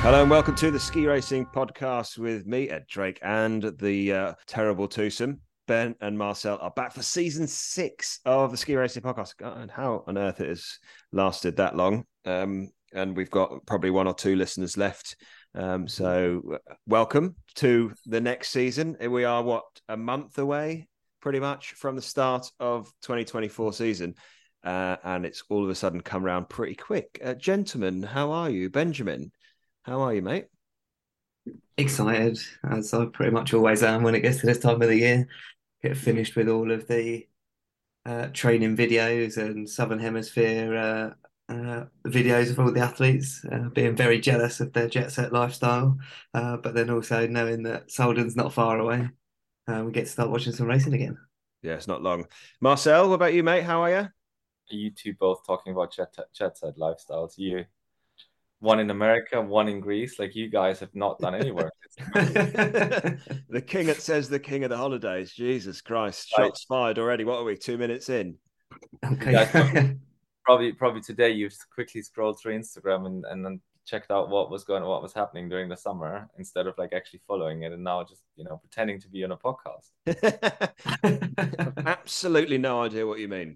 Hello and welcome to the Ski Racing Podcast with me, Ed Drake, and the terrible twosome. Ben and Marcel are back for season 6 of the Ski Racing Podcast. God, how on earth it has lasted that long. And we've got probably one or two listeners left. So welcome to the next season. We are, a month away pretty much from the start of 2024 season. And it's all of a sudden come around pretty quick. Gentlemen, how are you? Benjamin, how are you, mate? Excited, as I pretty much always am when it gets to this time of the year. Get finished with all of the training videos and Southern Hemisphere videos of all the athletes, being very jealous of their jet set lifestyle, but then also knowing that Solden's not far away. We get to start watching some racing again. Yeah, it's not long. Marcel, what about you, mate? How are you? You two both talking about jet set lifestyles. You one in America, one in Greece. Like you guys have not done any work. The king that says the king of the holidays. Jesus Christ. Shots fired already. What are we? 2 minutes in. Okay. Probably today you've quickly scrolled through Instagram and then checked out what was happening during the summer instead of like actually following it and now just pretending to be on a podcast. Absolutely no idea what you mean.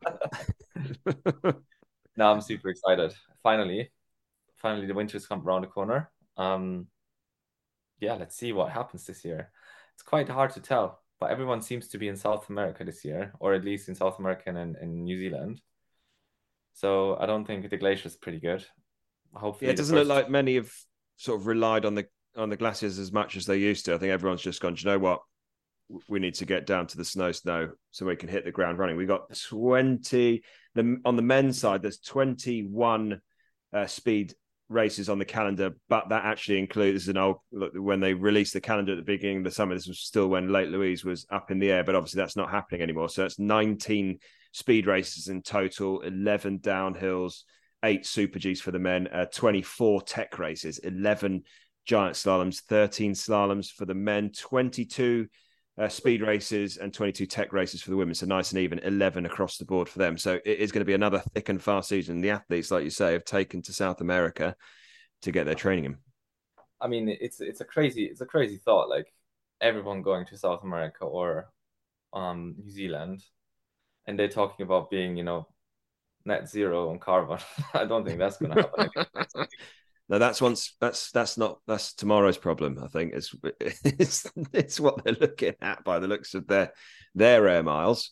Now I'm super excited. Finally the winter's come around the corner. Yeah, let's see what happens this year. It's quite hard to tell, but everyone seems to be in South America this year, or at least in South America and in New Zealand. So I don't think the glacier is pretty good. Hopefully, yeah, it doesn't look like many have sort of relied on the glaciers as much as they used to. I think everyone's just gone, do you know what? We need to get down to the snow so we can hit the ground running. We got 20 on the men's side. There's 21 speed races on the calendar, but that actually includes when they released the calendar at the beginning of the summer. This was still when Lake Louise was up in the air, but obviously that's not happening anymore. So it's 19 speed races in total, 11 downhills, 8 Super Gs for the men, 24 tech races, 11 giant slaloms, 13 slaloms for the men, 22 speed races and 22 tech races for the women. So nice and even, 11 across the board for them. So it is going to be another thick and fast season. The athletes, like you say, have taken to South America to get their training in. I mean, it's a crazy thought. Like everyone going to South America or New Zealand, and they're talking about being, net zero on carbon. I don't think that's going to happen. No, that's tomorrow's problem. I think it's what they're looking at by the looks of their air miles.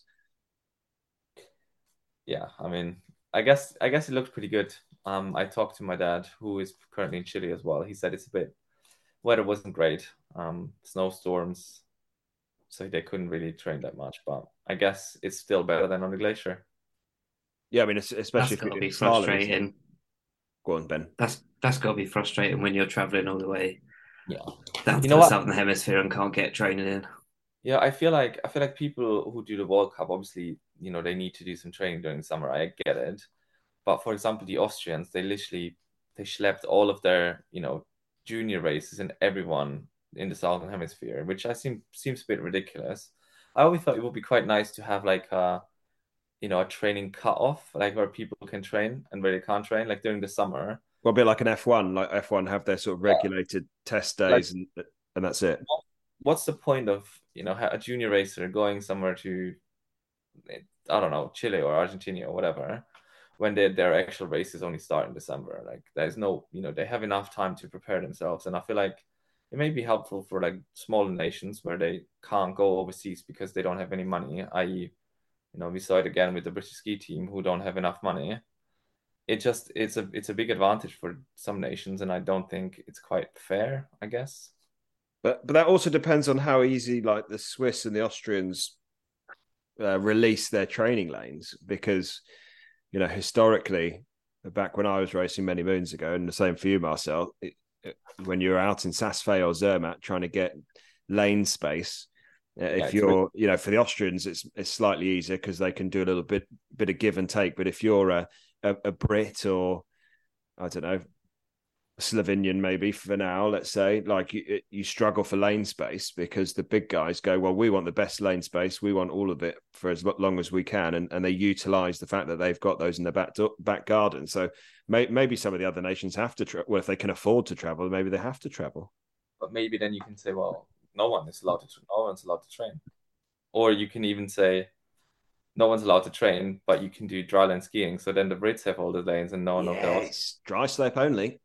Yeah, I mean, I guess it looked pretty good. I talked to my dad, who is currently in Chile as well. He said it's a bit weather wasn't great, snowstorms, so they couldn't really train that much. But I guess it's still better than on the glacier. Yeah, I mean, especially That's got to if be it's slalom. frustrating. Go on, Ben. That's got to be frustrating when you're traveling all the way Yeah, down you to know the what? Southern Hemisphere and can't get training in. Yeah, I feel like people who do the World Cup, obviously, they need to do some training during the summer. I get it. But for example, the Austrians, they schlepped all of their, junior races and everyone in the Southern Hemisphere, which seems a bit ridiculous. I always thought it would be quite nice to have like a training cut off, like where people can train and where they can't train, like during the summer. Well, a bit like an F1, like F1 have their sort of regulated test Like, days and that's it. what's the point of, a junior racer going somewhere to, I don't know, Chile or Argentina or whatever, when their actual races only start in December? Like there's no, they have enough time to prepare themselves. And I feel like it may be helpful for like smaller nations where they can't go overseas because they don't have any money, i.e., we saw it again with the British ski team who don't have enough money. It's a big advantage for some nations, and I don't think it's quite fair, I guess. But that also depends on how easy like the Swiss and the Austrians release their training lanes, because historically, back when I was racing many moons ago, and the same for you, Marcel, when you're out in Saas-Fee or Zermatt trying to get lane space, if you're, for the Austrians, it's slightly easier because they can do a little bit of give and take. But if you're a Brit or I don't know, Slovenian maybe for now, let's say, like you struggle for lane space because the big guys go, well, we want the best lane space, we want all of it for as long as we can, and they utilize the fact that they've got those in the back garden. So maybe some of the other nations have to well, if they can afford to travel, maybe they have to travel. But maybe then you can say, well, no one's allowed to train, or you can even say no one's allowed to train, but you can do dryland skiing. So then the Brits have all the lanes and no one of those. It's dry slope only.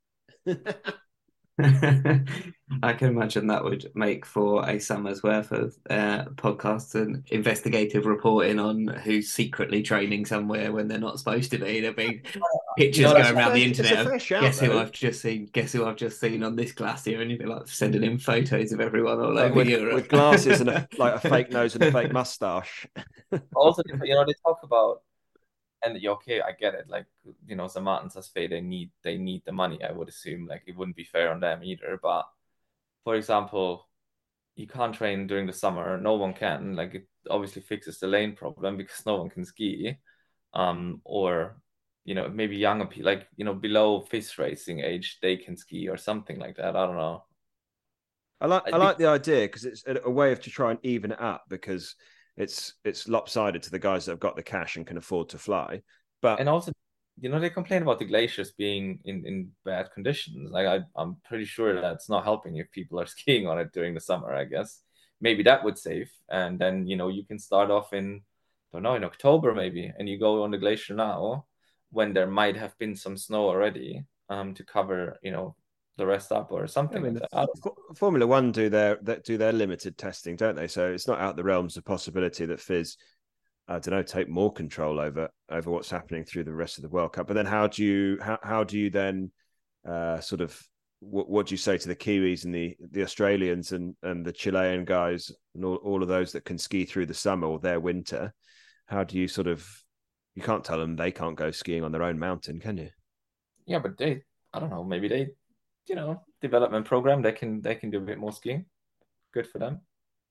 I can imagine that would make for a summer's worth of podcasts and investigative reporting on who's secretly training somewhere when they're not supposed to be. There'll be pictures going around the internet of, guess who I've just seen? Guess who I've just seen on this glacier? And you'd be like sending in photos of everyone all over Europe with glasses and a fake nose and a fake mustache. Also, they talk about, and okay, I get it. Like, St. Martin's Asphalt, they need the money. I would assume, like, it wouldn't be fair on them either. But for example, you can't train during the summer. No one can. Like, it obviously fixes the lane problem because no one can ski. Or maybe younger people, like below FIS racing age, they can ski or something like that. I don't know. I like the idea because it's a way to try and even it up because it's lopsided to the guys that have got the cash and can afford to fly. But and also, they complain about the glaciers being in bad conditions. Like I'm pretty sure that's not helping if people are skiing on it during the summer. I guess maybe that would save, and then you can start off in, I don't know, in October maybe, and you go on the glacier now when there might have been some snow already, to cover the rest up or something like that. Formula One do their limited testing, don't they? So it's not out the realms of possibility that FIS, I don't know, take more control over what's happening through the rest of the World Cup. But then how do you then sort of what do you say to the Kiwis and the Australians and the Chilean guys and all of those that can ski through the summer or their winter? How do you you can't tell them they can't go skiing on their own mountain, can you? Yeah, but I don't know, maybe they development program, they can do a bit more skiing. Good for them.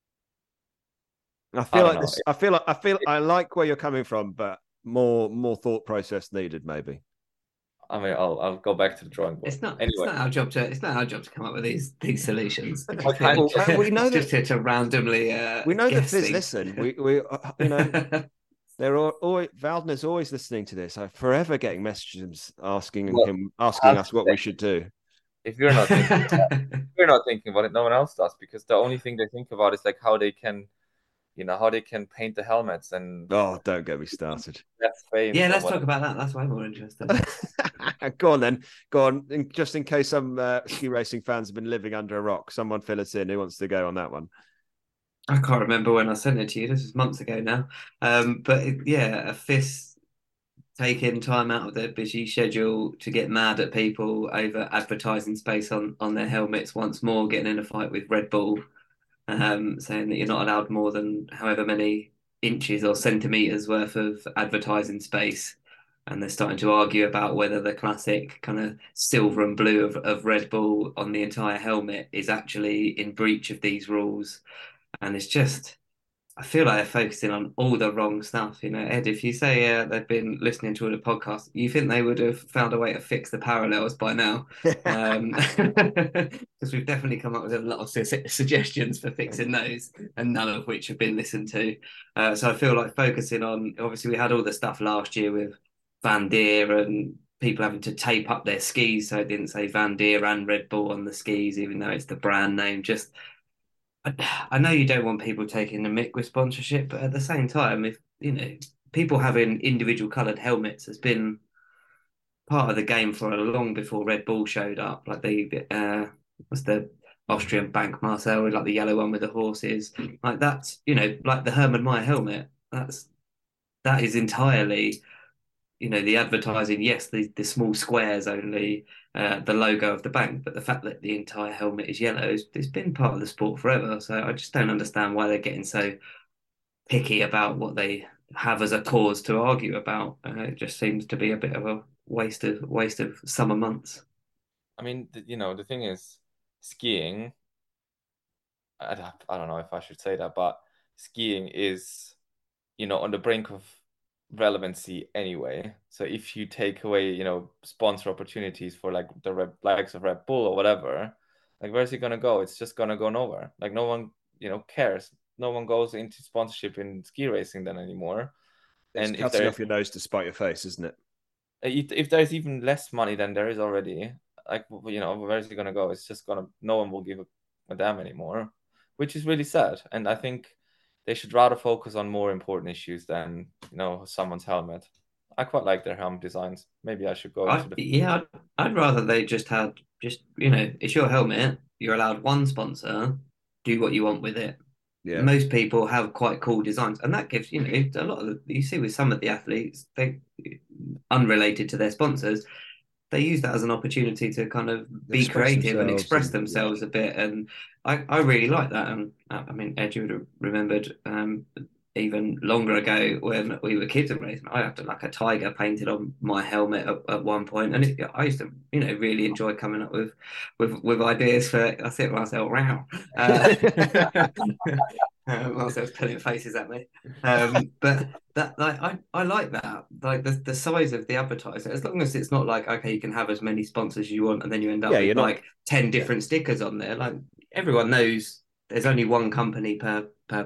I like where you're coming from, but more thought process needed, maybe. I mean, I'll go back to the drawing board. It's not. Anyway. It's not our job to. It's not our job to come up with these solutions. We know just here to randomly. We know that FIS listen. We they're always, Valdner's always listening to this. I'm forever getting messages asking us what we should do. If you're not thinking about it, no one else does, because the only thing they think about is like how they can paint the helmets and. Oh, don't get me started. Yeah, let's talk about that. That's why I'm more interested. Go on then. Go on. Just in case some ski racing fans have been living under a rock, someone fill us in. Who wants to go on that one? I can't remember when I sent it to you. This was months ago now. A FIS taking time out of their busy schedule to get mad at people over advertising space on their helmets once more, getting in a fight with Red Bull, saying that you're not allowed more than however many inches or centimeters worth of advertising space. And they're starting to argue about whether the classic kind of silver and blue of Red Bull on the entire helmet is actually in breach of these rules. And it's just, I feel like they're focusing on all the wrong stuff. Ed, if you say they've been listening to all the podcasts, you think they would have found a way to fix the parallels by now? Because we've definitely come up with a lot of suggestions for fixing those, and none of which have been listened to. So I feel like focusing on, obviously, we had all the stuff last year with Van Deer and people having to tape up their skis so it didn't say Van Deer and Red Bull on the skis, even though it's the brand name. Just I know you don't want people taking the mick with sponsorship, but at the same time, if people having individual coloured helmets has been part of the game for a long before Red Bull showed up. Like what's the Austrian Bank Marcel, like the yellow one with the horses, like that's like the Hermann Maier helmet. That is entirely the advertising, yes, the small squares only, the logo of the bank, but the fact that the entire helmet is yellow, it's been part of the sport forever. So I just don't understand why they're getting so picky about what they have as a cause to argue about. It just seems to be a bit of a waste of summer months. I mean, the thing is, skiing. I don't know if I should say that, but skiing is, on the brink of relevancy anyway. So if you take away, sponsor opportunities for like the likes of Red Bull or whatever, like where's it gonna go? It's just gonna go nowhere. Like no one, cares. No one goes into sponsorship in ski racing then anymore. It's And if cutting there off your nose to spite your face, isn't it? if there's even less money than there is already, like where's it gonna go? It's just gonna no one will give a damn anymore, which is really sad. And I think they should rather focus on more important issues than someone's helmet. I quite like their helmet designs. Maybe I should go into the I'd rather they just had it's your helmet. You're allowed one sponsor. Do what you want with it. Yeah. Most people have quite cool designs, and that gives a lot of you see with some of the athletes, they unrelated to their sponsors, they use that as an opportunity to kind of be Express creative and themselves express and- themselves a bit. And I really like that. And I mean, Ed, you would have remembered even longer ago when we were kids and racing, I had like a tiger painted on my helmet at one point, and I used to, really enjoy coming up with ideas for. I think to myself, wow. Marcel's putting faces at me, but that like I like that, like the size of the advertiser, as long as it's not like, okay, you can have as many sponsors as you want and then you end up Yeah, with you're not- like 10 different stickers on there. Like everyone knows there's only one company per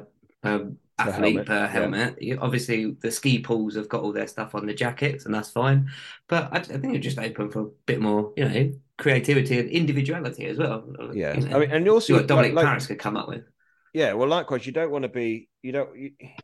athlete helmet, per yeah. helmet. Obviously the ski pools have got all their stuff on the jackets and that's fine, but I think it's just open for a bit more creativity and individuality as well. Yeah. I mean, and also see what Dominic like Paris could come up with. Yeah, well, likewise, you don't want to be, we don't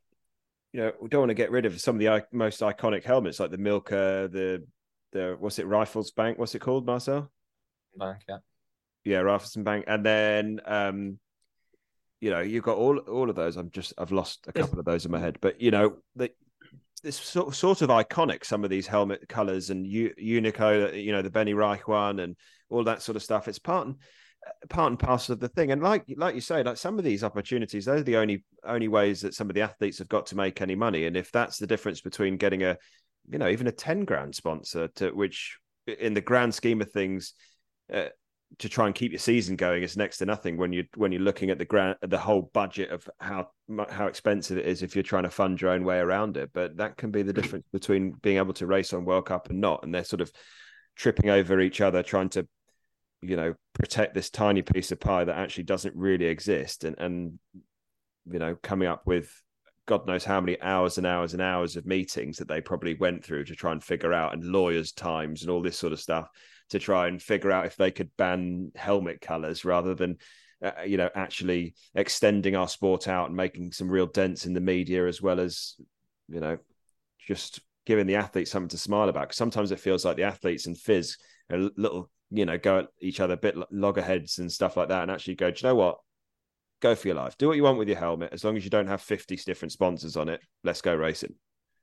want to get rid of some of the most iconic helmets like the Milka, the what's it, Rifles Bank, what's it called, Marcel? bank, yeah. Yeah, Rifles Bank, and then you've got all of those. I've lost a couple of those in my head, but this sort of iconic, some of these helmet colors and Unico, the Benny Reich one and all that sort of stuff. It's part and parcel of the thing. And like you say, like some of these opportunities, those are the only ways that some of the athletes have got to make any money. And if that's the difference between getting even a 10 grand sponsor, to which in the grand scheme of things, to try and keep your season going is next to nothing when you're looking at the whole budget of how expensive it is if you're trying to fund your own way around it. But that can be the difference between being able to race on World Cup and not. And they're sort of tripping over each other, trying to protect this tiny piece of pie that actually doesn't really exist, and coming up with God knows how many hours and hours and hours of meetings that they probably went through to try and figure out, and lawyers' times and all this sort of stuff to try and figure out if they could ban helmet colors rather than actually extending our sport out and making some real dents in the media, as well as just giving the athletes something to smile about. Because sometimes it feels like the athletes and FIS are little go at each other a bit loggerheads and stuff like that, and actually go, do you know what? Go for your life. Do what you want with your helmet. As long as you don't have 50 different sponsors on it, let's go racing.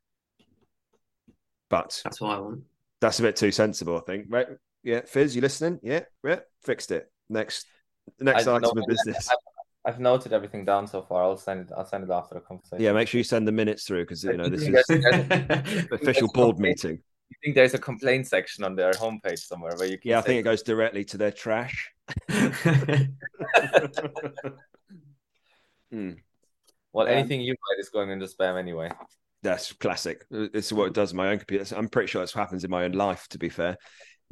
But that's what I want. That's a bit too sensible, I think. Right? Yeah, FIS, you listening? Yeah, fixed it. Next item of business. I've noted everything down so far. I'll send it after the conversation. Yeah, make sure you send the minutes through, because this is official board meeting. You think there's a complaint section on their homepage somewhere where you can? Yeah, I think it goes directly to their trash. Well, anything you write is going into spam anyway. That's classic. It's what it does in my own computer. I'm pretty sure that's what happens in my own life, to be fair.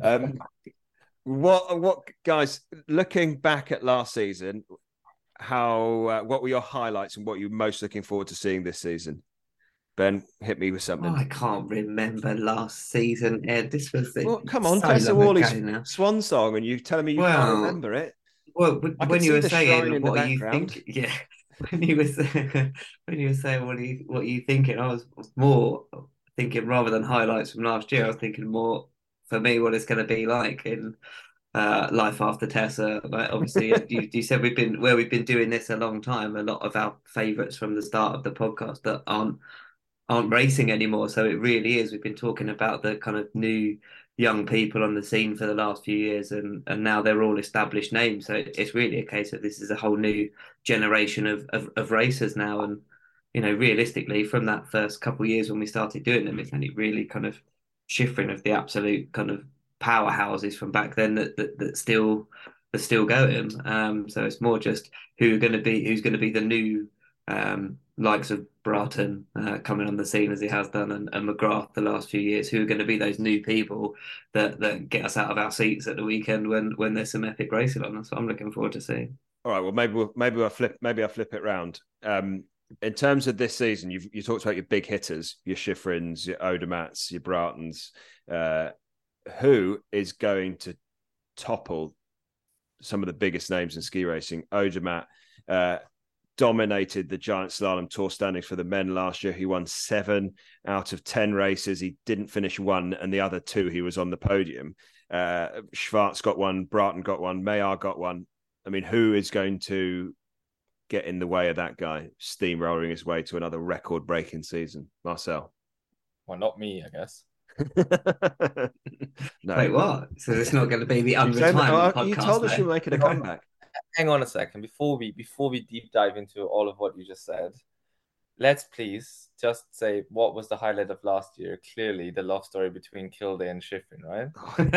What guys, looking back at last season, what were your highlights and what you're most looking forward to seeing this season? Ben, hit me with something. I can't remember last season, Ed. This was come on, Tessa Worley's swan song, and you're telling me you can't remember it. Well, when you were saying what are you thinking, yeah, when you were saying what are you thinking, I was more thinking, rather than highlights from last year, I was thinking more for me what it's going to be like in life after Tessa. Like, obviously, you said we've been doing this a long time. A lot of our favourites from the start of the podcast that aren't racing anymore. So it really is. We've been talking about the kind of new young people on the scene for the last few years, and now they're all established names. So it's really a case of this is a whole new generation of racers now. And realistically, from that first couple of years when we started doing them, it's only really kind of shifting of the absolute kind of powerhouses from back then that still going. So it's more just who's going to be the new likes of Bratton coming on the scene as he has done, and McGrath the last few years, who are going to be those new people that get us out of our seats at the weekend when there's some epic racing on. That's what I'm looking forward to seeing. All right. Well, maybe I'll flip it round. In terms of this season, you talked about your big hitters, your Schifrins, your Odermatts, your Brattons. Who is going to topple some of the biggest names in ski racing? Odermatt dominated the Giant Slalom Tour standings for the men last year. He won 7 out of 10 races. He didn't finish 1, and the other 2 he was on the podium. Schwarz got 1, Bratton got 1, Maillard got 1. I mean, who is going to get in the way of that guy steamrolling his way to another record-breaking season? Marcel? Well, not me, I guess. No. Wait, what? So it's not going to be the unretirement podcast? You told us you were making a comeback. Hang on a second. Before we deep dive into all of what you just said, let's please just say what was the highlight of last year. Clearly, the love story between Kildare and Schifrin, right?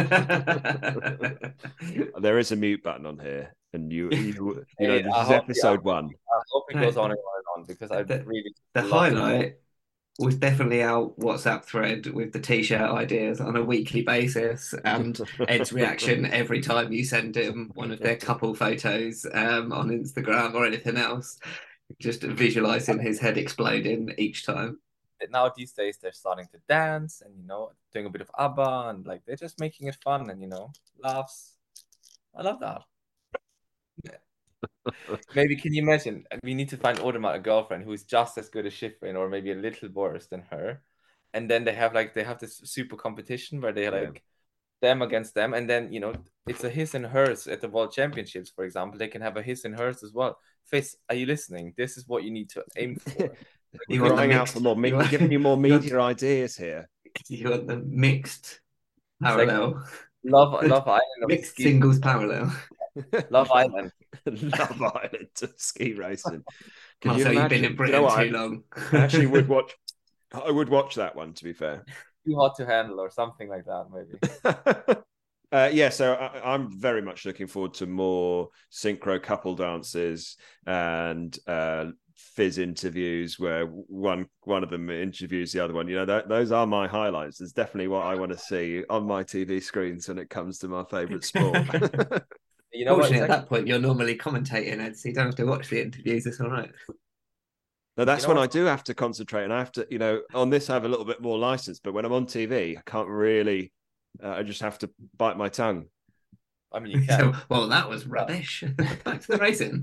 There is a mute button on here, and you know, this is episode 1. I hope it goes on and on because I really the highlight was definitely our WhatsApp thread with the t-shirt ideas on a weekly basis, and Ed's reaction every time you send him one of their couple photos on Instagram or anything else, just visualizing his head exploding each time. Now these days they're starting to dance and doing a bit of ABBA, and like they're just making it fun and laughs. I love that. Yeah. Maybe can you imagine? We need to find Odermatt a girlfriend who is just as good as Schifrin, or maybe a little worse than her, and then they have this super competition where they're like them against them, and then it's a his and hers at the World Championships, for example. They can have a his and hers as well. Fizz, are you listening? This is what you need to aim for. You're crying out for more. We're giving you more media ideas here. You want the mixed parallel. Love Island. Mixed singles parallel. Love Island. Love Island ski racing. Marcel, you've been in Britain too long. I actually would watch. I would watch that one, to be fair. Too hot to handle, or something like that, maybe. So I'm very much looking forward to more synchro couple dances and Fizz interviews where one of them interviews the other one. Those are my highlights. It's definitely what I want to see on my TV screens when it comes to my favourite sport. Fortunately, at that point, you're normally commentating, Ed, so you don't have to watch the interviews. It's all right. No, that's when I do have to concentrate, and I have to, on this I have a little bit more license, but when I'm on TV, I can't really. I just have to bite my tongue. I mean, you can. Well, that was rubbish. Back to the racing.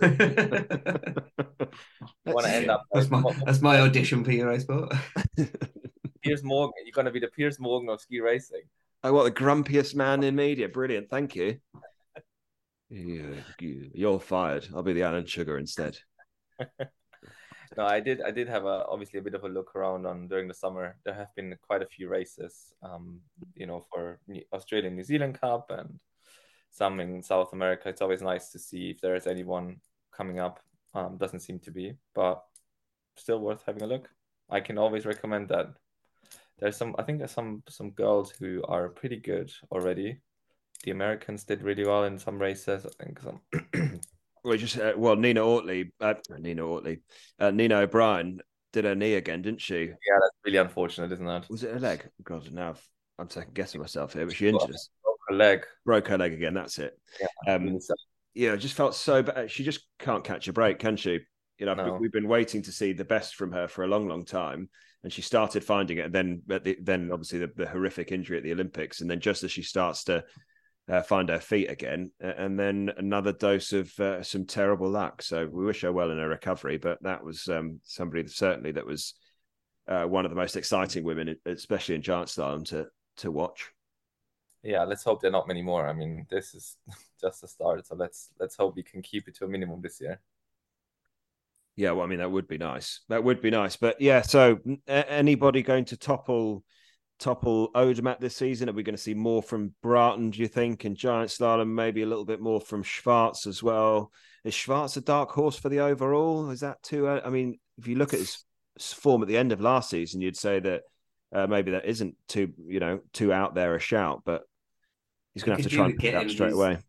Want to end up? That's my audition for Eurosport. Piers Morgan. You're going to be the Piers Morgan of ski racing. I want the grumpiest man in media. Brilliant, thank you. You're fired. I'll be the Alan Sugar instead. No, I did have obviously a bit of a look around during the summer. There have been quite a few races, for Australian New Zealand Cup and some in South America. It's always nice to see if there is anyone coming up. Doesn't seem to be, but still worth having a look. I can always recommend that. There's some girls who are pretty good already. The Americans did really well in some races. I think some. Nina O'Brien did her knee again, didn't she? Yeah, that's really unfortunate, isn't that? Was it her leg? God, now I'm second guessing myself here, but she injured us. Broke her leg again. That's it. Yeah, it just felt so bad. She just can't catch a break, can she? No. We've been waiting to see the best from her for a long, long time, and she started finding it. And then obviously the horrific injury at the Olympics, and then just as she starts to find her feet again, and then another dose of some terrible luck. So we wish her well in her recovery. But that was somebody certainly that was one of the most exciting women, especially in giant slalom, to watch. Yeah, let's hope there are not many more. I mean, this is just the start. So let's hope we can keep it to a minimum this year. Yeah, well, I mean, that would be nice. But yeah, so anybody going to topple Odermatt this season? Are we going to see more from Bratton, do you think, in giant slalom? Maybe a little bit more from Schwarz as well. Is Schwarz a dark horse for the overall? Is that too? I mean, if you look at his form at the end of last season, you'd say that maybe that isn't too out there a shout, but he's going to have to try and pick it up straight away.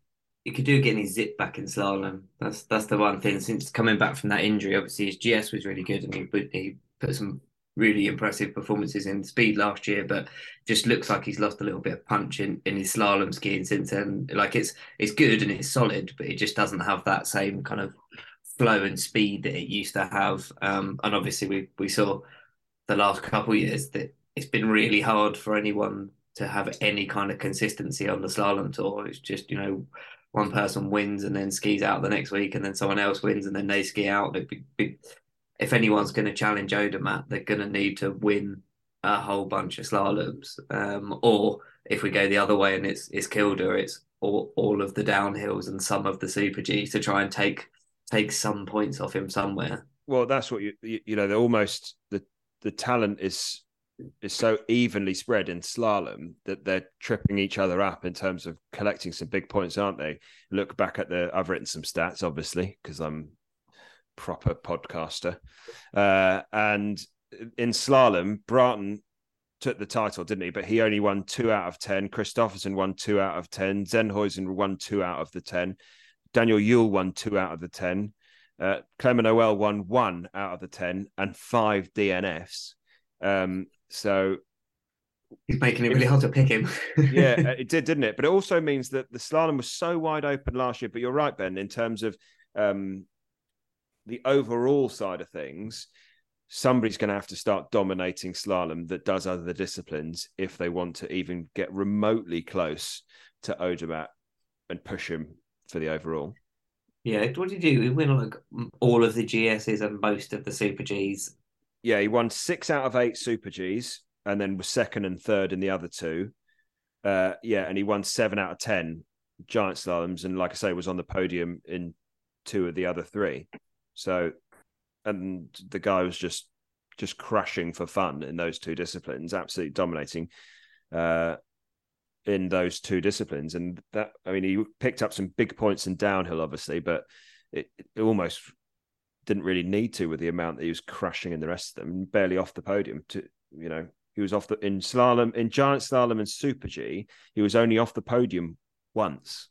he could do getting his zip back in slalom. That's the one thing. Since coming back from that injury, obviously his GS was really good, and he put some really impressive performances in speed last year. But just looks like he's lost a little bit of punch in his slalom skiing since then. Like it's good and it's solid, but it just doesn't have that same kind of flow and speed that it used to have. And obviously we saw the last couple of years that it's been really hard for anyone to have any kind of consistency on the slalom tour. It's just, one person wins and then skis out the next week, and then someone else wins and then they ski out. If anyone's going to challenge Odermatt, they're going to need to win a whole bunch of slaloms. Or if we go the other way and it's Kilder, it's all of the downhills and some of the Super Gs to try and take some points off him somewhere. Well, that's what they're almost the talent is so evenly spread in slalom that they're tripping each other up in terms of collecting some big points, aren't they? Look back at I've written some stats, obviously, because I'm proper podcaster. And in slalom, Broughton took the title, didn't he? But he only won 2 out of 10. Kristoffersen won 2 out of 10. Zennhuizen won 2 out of the 10. Daniel Yule won 2 out of the 10. Clement Noel won 1 out of the 10 and 5 DNFs. So he's making it really hard to pick him. Yeah, it did, didn't it? But it also means that the slalom was so wide open last year. But you're right, Ben, in terms of the overall side of things, somebody's going to have to start dominating slalom that does other disciplines if they want to even get remotely close to Odermatt and push him for the overall. Yeah, what did he do? He won like all of the GSs and most of the Super Gs. Yeah, he won 6 out of 8 Super Gs and then was second and third in the other 2. And he won 7 out of 10 giant slaloms, and like I say, was on the podium in 2 of the other 3. So, and the guy was just crashing for fun in those 2 disciplines, absolutely dominating in those 2 disciplines. And that, I mean, he picked up some big points in downhill, obviously, but it almost didn't really need to with the amount that he was crashing in the rest of them, barely off the podium. He was off in slalom, in giant slalom and Super G, he was only off the podium once.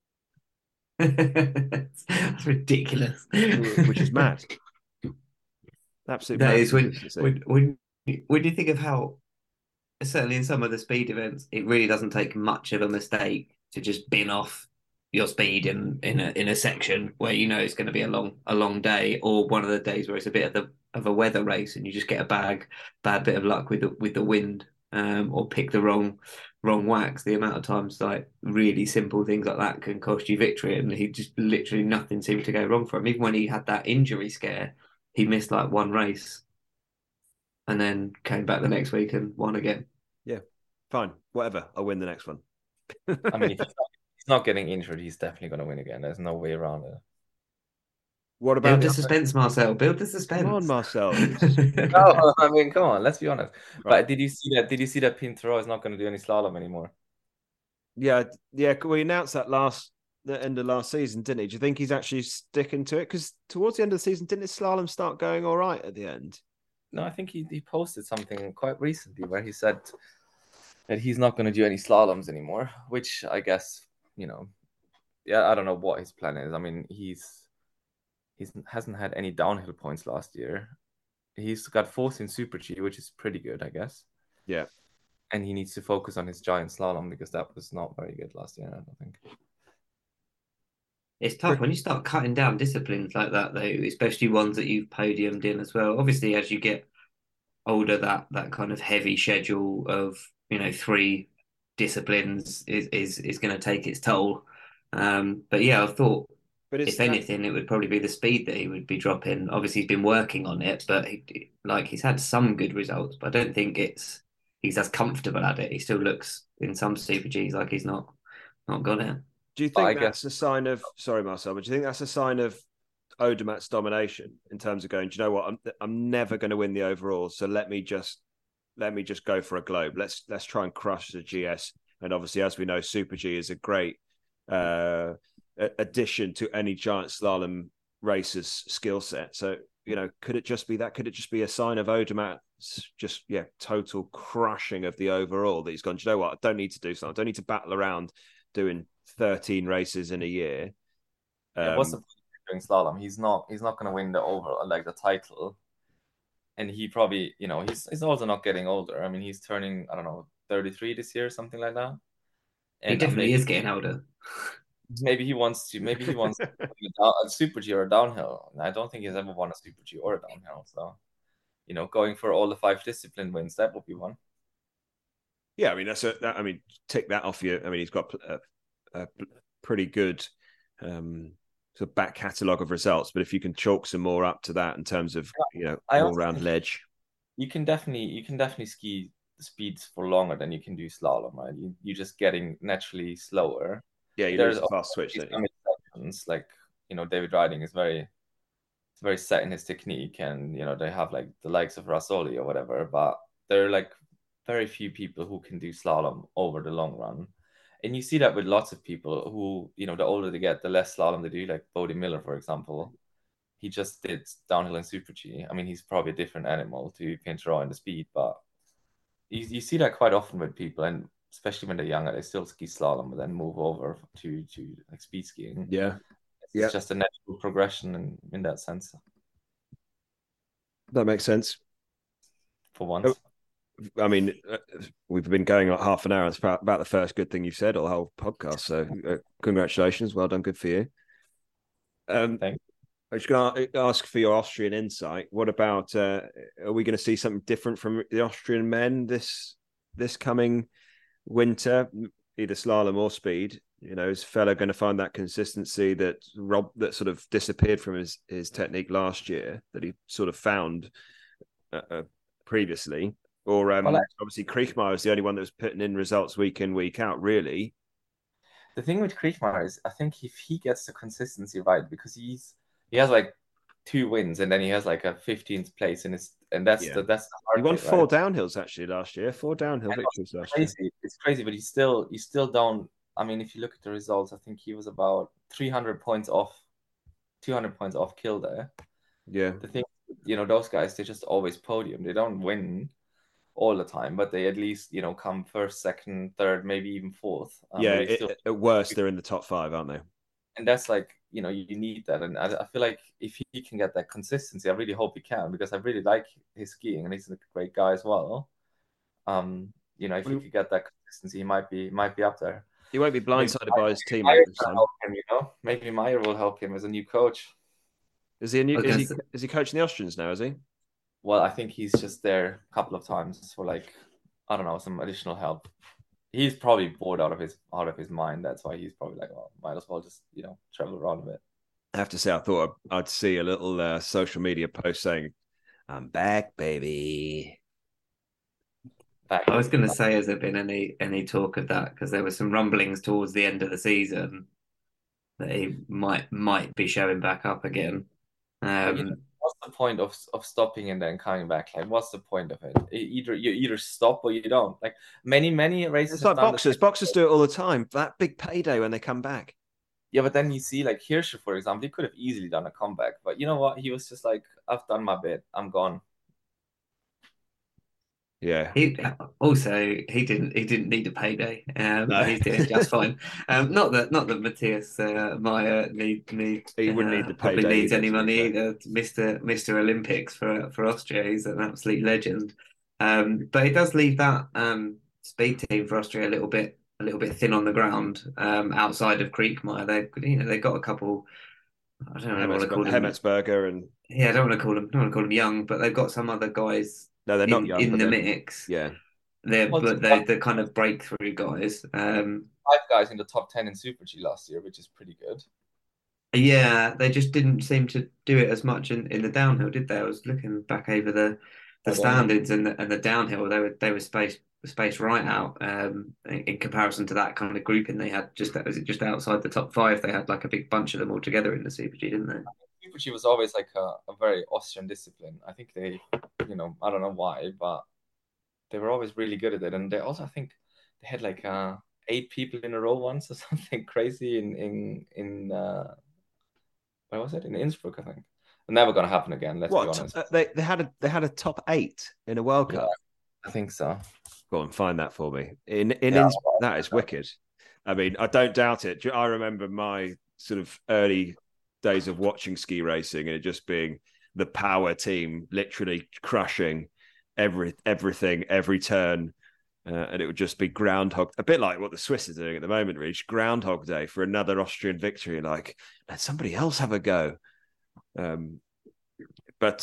That's ridiculous. Which is mad. Absolutely that mad. Is when you think of how, certainly in some of the speed events, it really doesn't take much of a mistake to just bin off your speed in a section where it's going to be a long day, or one of the days where it's a bit of a weather race and you just get a bad bit of luck with the wind, or pick the wrong wax. The amount of times like really simple things like that can cost you victory, and he just literally nothing seemed to go wrong for him. Even when he had that injury scare, he missed like one race and then came back the next week and won again. Yeah, fine, whatever. I'll win the next one. I mean, if he's not getting injured, he's definitely going to win again. There's no way around it. What about build the suspense, Marcel? Build the suspense. Come on, Marcel. No, I mean, come on. Let's be honest. Right. But did you see that? Did you see that Pinto is not going to do any slalom anymore? Yeah. We announced that the end of last season, didn't he? Do you think he's actually sticking to it? Because towards the end of the season, didn't his slalom start going all right at the end? No, I think he posted something quite recently where he said that he's not going to do any slaloms anymore, which I guess, I don't know what his plan is. I mean, he hasn't had any downhill points last year. He's got 4th in Super G, which is pretty good, I guess. Yeah. And he needs to focus on his giant slalom because that was not very good last year, I don't think. It's tough when you start cutting down disciplines like that, though, especially ones that you've podiumed in as well. Obviously, as you get older, that kind of heavy schedule of 3 disciplines is going to take its toll. But yeah, I thought, if anything, it would probably be the speed that he would be dropping. Obviously, he's been working on it, but he's had some good results. But I don't think he's as comfortable at it. He still looks in some Super Gs like he's not got it. Do you think that's a sign of? Sorry, Marcel, but do you think that's a sign of Odermatt's domination in terms of going? Do you know what? I'm never going to win the overall, so let me just go for a globe. Let's try and crush the GS. And obviously, as we know, Super G is a great addition to any giant slalom racer's skill set. So could it just be that? Could it just be a sign of Odermatt's total crushing of the overall that he's gone? Do you know what? I don't need to do something. I don't need to battle around doing 13 races in a year. What's the point of doing slalom? He's not going to win the title. And he probably, he's also not getting older. I mean, he's turning, I don't know, 33 this year, something like that. And he definitely is getting older. Maybe he wants to a Super G or a downhill. I don't think he's ever won a Super G or a downhill. So, going for all the 5 discipline wins, that would be one. Yeah, I mean, tick that off you. I mean, he's got a pretty good sort of back catalogue of results, but if you can chalk some more up to that in terms of all round ledge, you can definitely ski speeds for longer than you can do slalom, right? You're just getting naturally slower. Yeah, you lose a fast switch. Like David Riding is very set in his technique, and they have like the likes of Rasoli or whatever, but there are like very few people who can do slalom over the long run. And you see that with lots of people who, the older they get, the less slalom they do, like Bodie Miller, for example. He just did downhill and Super G. I mean, he's probably a different animal to Pinterot in the speed, but you see that quite often with people, and especially when they're younger, they still ski slalom, but then move over to like speed skiing. Yeah. It's just a natural progression in that sense. That makes sense. For once. I mean, we've been going like half an hour. It's about the first good thing you've said or the whole podcast. So congratulations. Well done. Good for you. Thanks. I was going to ask for your Austrian insight. What about, are we going to see something different from the Austrian men this coming winter, either slalom or speed? Is Feller going to find that consistency that sort of disappeared from his technique last year that he sort of found previously? Or obviously Kriechmayr is the only one that was putting in results week in, week out, really. The thing with Kriechmayr is, I think if he gets the consistency right, because he has like 2 wins and then he has like a 15th place in his, and that's the hard He won 4 downhills actually last year, 4 downhill victories last year. It's crazy, but you still don't. I mean, if you look at the results, I think he was about 300 points off, 200 points off Kilde. Yeah. The thing, those guys, they just always podium. They don't win all the time, but they at least come first, second, third, maybe even fourth. At worst they're in the top 5, aren't they? And that's like you need that, and I feel like if he can get that consistency, I really hope he can, because I really like his skiing and he's a great guy as well. If he could get that consistency, he might be up there. He won't be blindsided by his team. Maybe Meyer will help him as a new coach. Is he coaching the Austrians now? Is he? Well, I think he's just there a couple of times for like, I don't know, some additional help. He's probably bored out of his mind. That's why he's probably like, well, might as well just travel around a bit. I have to say, I thought I'd see a little social media post saying, "I'm back, baby." I was going to say, has there been any talk of that? Because there were some rumblings towards the end of the season that he might be showing back up again. What's the point of stopping and then coming back? Like, what's the point of it? You either stop or you don't. Like many races. It's like boxers. Boxers do it all the time. That big payday when they come back. Yeah, but then you see, like Hirscher, for example, he could have easily done a comeback, but you know what? He was just like, "I've done my bit. I'm gone." Yeah. He didn't need a payday. No. He's doing just fine. Not that Matthias Meyer he wouldn't need the probably payday needs any money either. Mr. Olympics for Austria. He's an absolute legend. But it does leave that speed team for Austria a little bit thin on the ground. Outside of Kriechmayr, they've got a couple. I don't know what to call them. Hemmetsberger and I don't want to call them young, but they've got some other guys. No, they're not young in the mix. Yeah, they're kind of breakthrough guys. 5 guys in the top 10 in Super G last year, which is pretty good. Yeah, they just didn't seem to do it as much in the downhill, did they? I was looking back over the standards and the downhill. They were spaced right out in comparison to that kind of grouping they had. Just outside the top 5. They had like a big bunch of them all together in the Super G, didn't they? Super G was always like a very Austrian discipline. I think they, I don't know why, but they were always really good at it. And they also, I think, they had like 8 people in a row once or something crazy in where was it? In Innsbruck, I think. Never gonna happen again. Let's be honest. They had a top 8 in a World Cup. I think so. Go on, find that for me. In Innsbruck, that is wicked. I mean, I don't doubt it. I remember my sort of early days of watching ski racing and it just being the power team literally crushing everything, every turn. And it would just be groundhog, a bit like what the Swiss are doing at the moment, really. Groundhog Day for another Austrian victory. Like, let somebody else have a go. But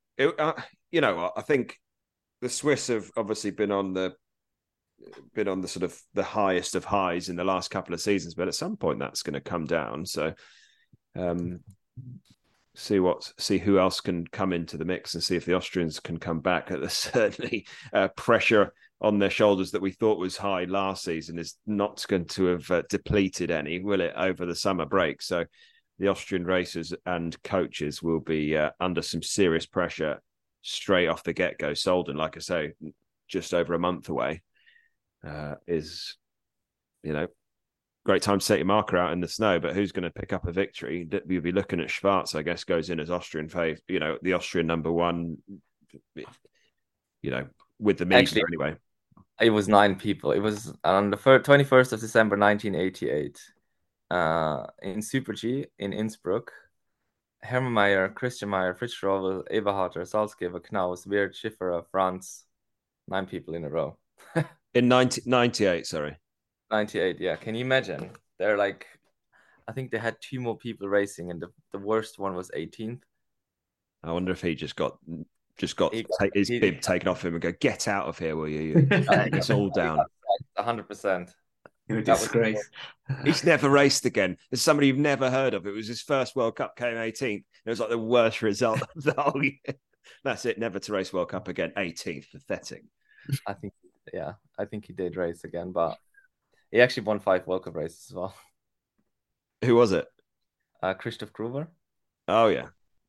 I think the Swiss have obviously been on the sort of the highest of highs in the last couple of seasons, but at some point that's going to come down. So see who else can come into the mix and see if the Austrians can come back. There's certainly pressure on their shoulders that we thought was high last season is not going to have depleted any, will it, over the summer break? So the Austrian racers and coaches will be under some serious pressure straight off the get-go. Solden, like I say, just over a month away, is, great time to set your marker out in the snow, but who's going to pick up a victory? You'll be looking at Schwarz, I guess, goes in as Austrian fave, the Austrian number one, with the media anyway. It was 9 people. It was on the 21st of December, 1988, in Super G in Innsbruck. Hermann Mayer, Christian Mayer, Fritz Strobel, Eberharter, Salzgeber, Knaus, Weert, Schifferer, Franz. 9 people in a row. In 98, sorry. 98, yeah. Can you imagine? They're like, I think they had 2 more people racing, and the worst one was 18th. I wonder if he just got his bib taken off him and go, get out of here, will you? It's all down. 100%. You're a disgrace. He's never raced again. There's somebody you've never heard of. It was his first World Cup, came 18th. It was like the worst result of the whole year. That's it. Never to race World Cup again. 18th. Pathetic. I think he did race again, but he actually won 5 World Cup races as well. Who was it? Christoph Gruber. Oh, yeah.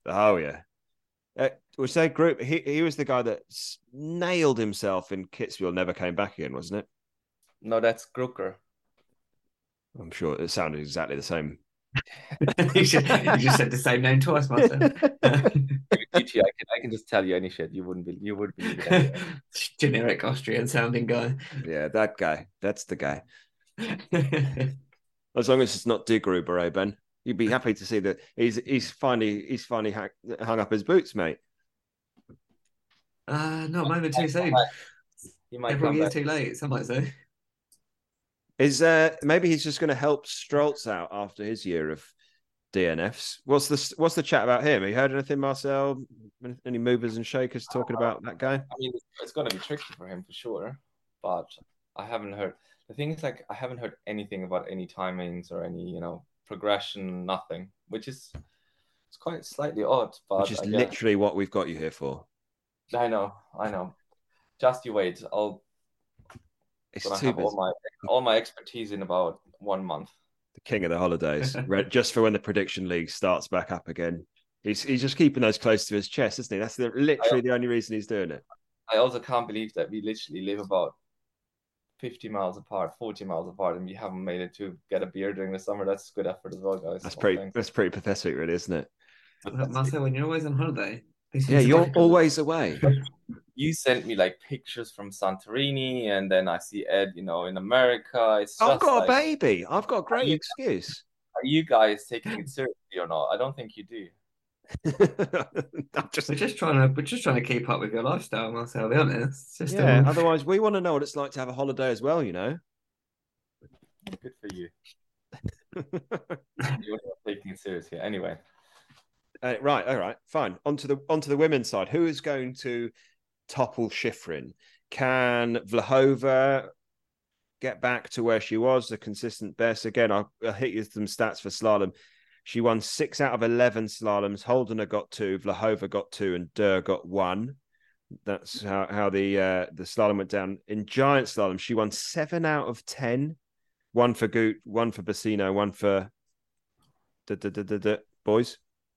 Was that group? He was the guy that nailed himself in Kitzbühel, never came back again, wasn't it? No, that's Grucker. I'm sure it sounded exactly the same. you just said the same name twice, Marcel. I can just tell you any shit. You would believe it. Anyway. Generic Austrian sounding guy. Yeah, that guy. That's the guy. As long as it's not De Gruber, eh, Ben? You'd be happy to see that he's finally hung up his boots, mate. Not a moment too soon. Every year too late, some might say. Maybe he's just going to help Strolz out after his year of DNFs. What's the chat about him? Have you heard anything, Marcel? Any movers and shakers talking about that guy? I mean, it's going to be tricky for him for sure, but I haven't heard. The thing is, like, I haven't heard anything about any timings or any, progression, nothing, which is it's quite slightly odd. But which is literally what we've got you here for. I know. Just you wait. It's too busy. All my expertise in about 1 month. The king of the holidays, just for when the prediction league starts back up again. He's just keeping those close to his chest, isn't he? That's literally the only reason he's doing it. I also can't believe that we literally live about 50 miles apart, 40 miles apart, and we haven't made it to get a beer during the summer. That's good effort as well, guys. That's pretty pathetic, really, isn't it? Marcel, when you're always on holiday. Yeah, you're always away. You sent me like pictures from Santorini, and then I see Ed, in America. I've got a baby. I've got a great excuse. Are you guys taking it seriously or not? I don't think you do. We're just trying to keep up with your lifestyle, Marcel. I'll be honest. Otherwise, we want to know what it's like to have a holiday as well. Good for you. You're not taking it seriously, anyway. Right, all right, fine. Onto the women's side. Who is going to topple Shiffrin? Can Vlhova get back to where she was, the consistent best? Again, I'll hit you some stats for slalom. She won 6 out of 11 slaloms. Holdener got 2, Vlhova got 2, and Durr got 1. That's how the slalom went down. In giant slalom, she won 7 out of 10. 1 for Gut, 1 for Bassino, 1 for boys.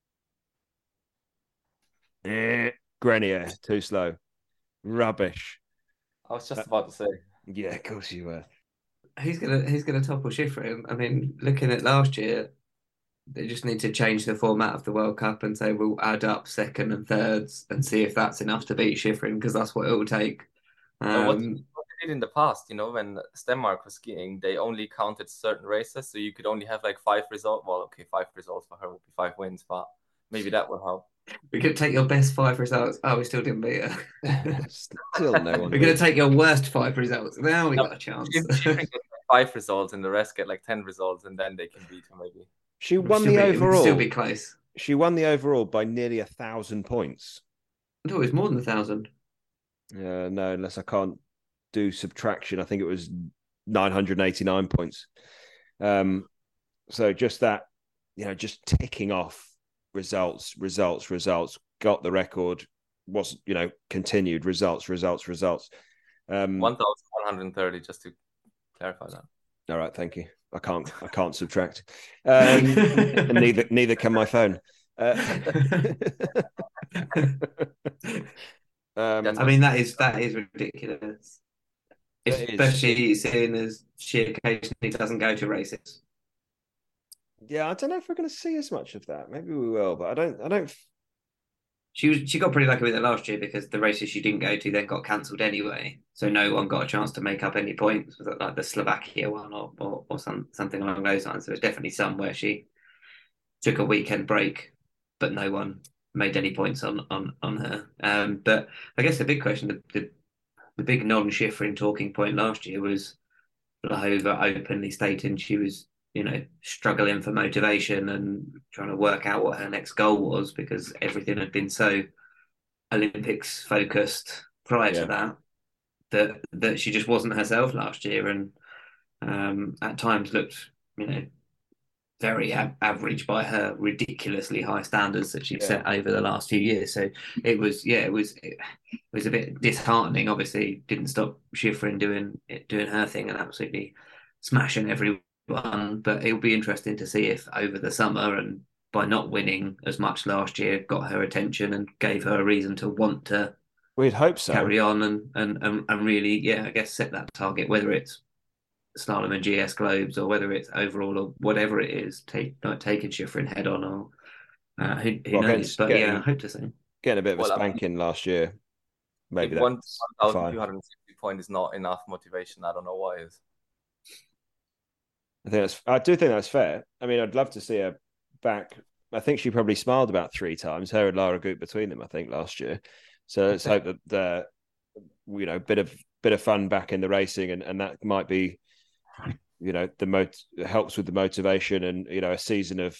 Grenier, too slow. Rubbish. I was just about to say. Yeah, of course you were. Who's gonna topple Shiffrin? I mean, looking at last year, they just need to change the format of the World Cup and say we'll add up second and thirds and see if that's enough to beat Shiffrin, because that's what it will take. What did in the past, when Stenmark was skiing, they only counted certain races, so you could only have like 5 results. Well, okay, 5 results for her would be 5 wins, but maybe that would help. We could take your best 5 results. Oh, we still didn't beat her. Still no one. We're going to take your worst 5 results. Now we No, got a chance. She can get like 5 results, and the rest get like 10 results, and then they can beat her maybe. She won Still the be- overall. Still be close. She won the overall by nearly 1,000 points. I thought it was more than 1,000. No, unless I can't do subtraction. I think it was 989 points. So just that, just ticking off results, got the record, was, continued results. 1,130, just to clarify that. All right, thank you. I can't subtract. And neither can my phone. I mean, that is ridiculous. Especially seeing as she occasionally doesn't go to races. Yeah, I don't know if we're going to see as much of that. Maybe we will, but I don't. She got pretty lucky with it last year because the races she didn't go to then got cancelled anyway, so no one got a chance to make up any points. Was it like the Slovakia one or something along those lines? There was definitely some where she took a weekend break, but no one made any points on her. But I guess the big question, the big non-Shiffrin talking point last year was Vlhova openly stating she was, struggling for motivation and trying to work out what her next goal was because everything had been so Olympics focused prior to that she just wasn't herself last year and at times looked, very average by her ridiculously high standards that she's set over the last few years. So it was a bit disheartening. Obviously, didn't stop Shiffrin doing her thing and absolutely smashing everyone. But it'll be interesting to see if over the summer and by not winning as much last year, got her attention and gave her a reason to want to. We'd hope so. Carry on and really, I guess set that target, whether it's slalom and GS Globes or whether it's overall or whatever it is, not taking Shiffrin head on or who knows. But I hope to see. Getting a bit of a spanking last year. Maybe 1,260 point is not enough motivation. I don't know why it is. I do think that's fair. I mean, I'd love to see her back. I think she probably smiled about 3 times. Her and Lara Gut between them, I think, last year. So let's hope that bit of fun back in the racing, and that might be, helps with the motivation and a season of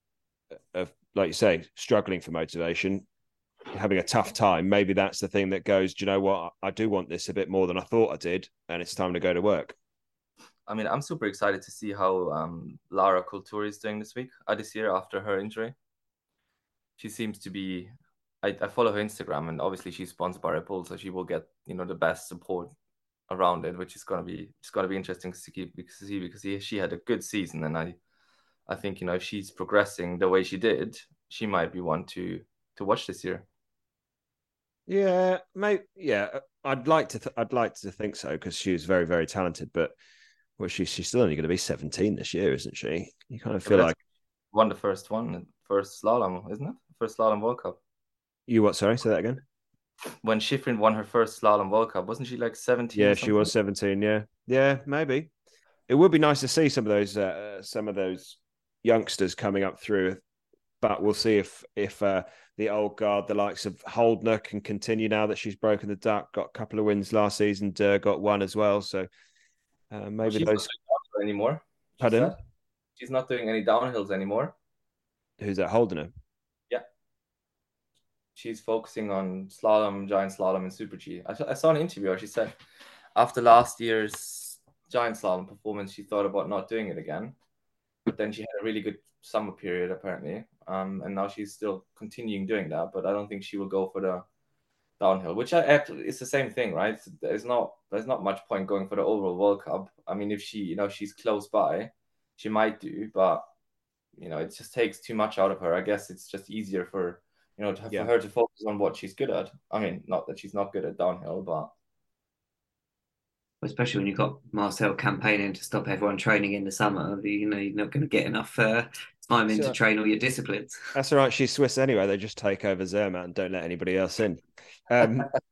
like you say, struggling for motivation, having a tough time. Maybe that's the thing that goes, do you know what? I do want this a bit more than I thought I did, and it's time to go to work. I mean, I'm super excited to see how Lara Kulturi is doing this year after her injury. She seems to be. I follow her Instagram, and obviously she's sponsored by Red Bull, so she will get the best support around it, which is gonna be interesting to see because she had a good season, and I think if she's progressing the way she did, she might be one to watch this year. Yeah, mate. Yeah, I'd like to think so because she was very, very talented, but. Well, she's still only going to be 17 this year, isn't she? You kind of feel like won the first slalom, isn't it? First slalom World Cup. You what? Sorry, say that again. When Shiffrin won her first slalom World Cup, wasn't she like 17? Yeah, she was 17. Yeah, maybe. It would be nice to see some of those youngsters coming up through, but we'll see if the old guard, the likes of Holdner, can continue now that she's broken the duck. Got a couple of wins last season, got one as well. So. Maybe she's those not anymore. Pardon? She's not doing any downhills anymore. Who's that holding her? Yeah, she's focusing on slalom, giant slalom, and super G. I saw an interview where she said after last year's giant slalom performance, she thought about not doing it again. But then she had a really good summer period apparently, and now she's still continuing doing that. But I don't think she will go for the downhill, which it's the same thing, right? There's not much point going for the overall World Cup. I mean, if she's close by, she might do, but it just takes too much out of her. I guess it's just easier for for her to focus on what she's good at. I mean, not that she's not good at downhill, but especially when you've got Marcel campaigning to stop everyone training in the summer, you're not going to get enough time in to train all your disciplines. That's all right. She's Swiss anyway. They just take over Zermatt and don't let anybody else in.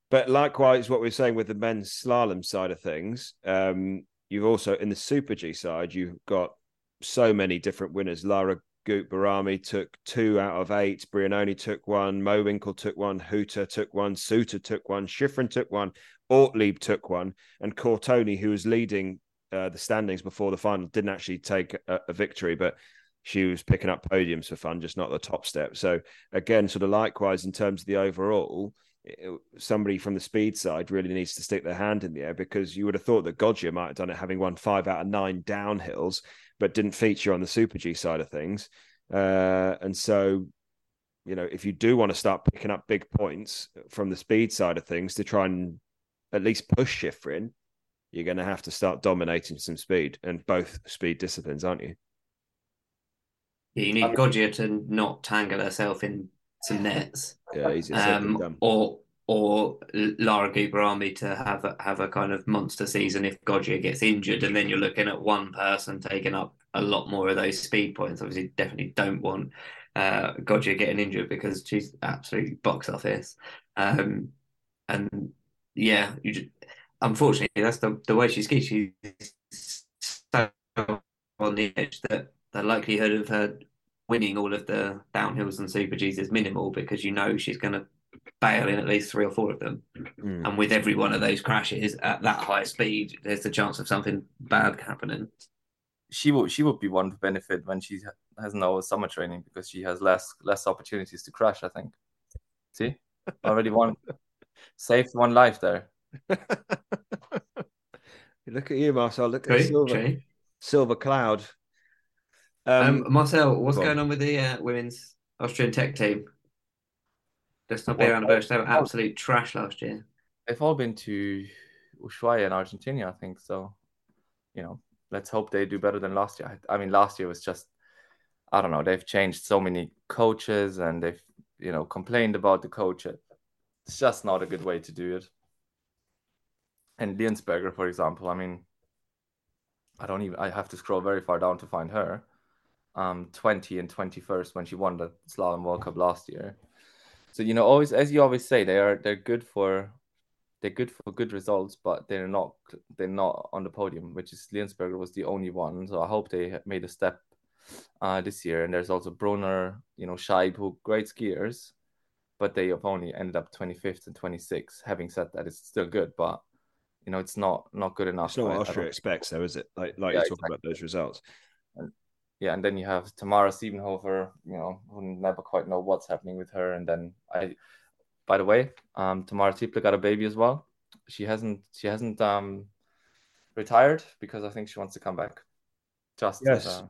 But likewise, what we're saying with the men's slalom side of things, you've also in the Super G side, you've got so many different winners. Lara Gutbarami took 2 out of 8. Brianoni took 1. Mo Winkle took 1. Huta took 1. Suter took 1. Schifrin took 1. Ortlieb took 1. And Cortoni, who was leading the standings before the final, didn't actually take a victory, but she was picking up podiums for fun, just not the top step. So again, sort of likewise in terms of the overall, somebody from the speed side really needs to stick their hand in the air, because you would have thought that Goggia might have done it, having won 5 out of 9 downhills, but didn't feature on the Super G side of things. And so, if you do want to start picking up big points from the speed side of things to try and at least push Schifrin, you're going to have to start dominating some speed and both speed disciplines, aren't you? Yeah, you need Goggia to not tangle herself in some nets. Yeah, easier said than done. Or Lara Gutbarami to have a kind of monster season if Goggia gets injured, and then you're looking at one person taking up a lot more of those speed points. Obviously, definitely don't want Goggia getting injured, because she's absolutely box office. And yeah, unfortunately, that's the way she skis. She's so on the edge that the likelihood of her winning all of the downhills and Super Gs is minimal, because she's going to bail in at least 3 or 4 of them. And with every one of those crashes at that high speed, there's the chance of something bad happening. She would be one to benefit when she has no summer training, because she has less opportunities to crash, I think. See? Already saved one life there. Look at you, Marcel. Look at the silver cloud. Marcel, what's going on with the women's Austrian tech team? Let's not be around the bush. They were absolute trash last year. They've all been to Ushuaia in Argentina, I think. So, let's hope they do better than last year. I mean, last year was just, I don't know, they've changed so many coaches, and they've, complained about the coach. It's just not a good way to do it. And Liensberger, for example, I mean, I have to scroll very far down to find her. 20 and 21st when she won the Slalom World Cup last year. So, always, as you always say, they're good for good results, but they're not on the podium, which is Liensberger was the only one. So I hope they made a step this year. And there's also Brunner, Scheib, who great skiers, but they have only ended up 25th and 26th. Having said that, it's still good, but it's not good enough. It's not what Austria expects, though, is it? Like you're talking about those results. And then you have Tamara Siebenhofer, who never quite know what's happening with her. And then by the way, Tamara Tiepler got a baby as well. She hasn't retired, because I think she wants to come back. Just yes.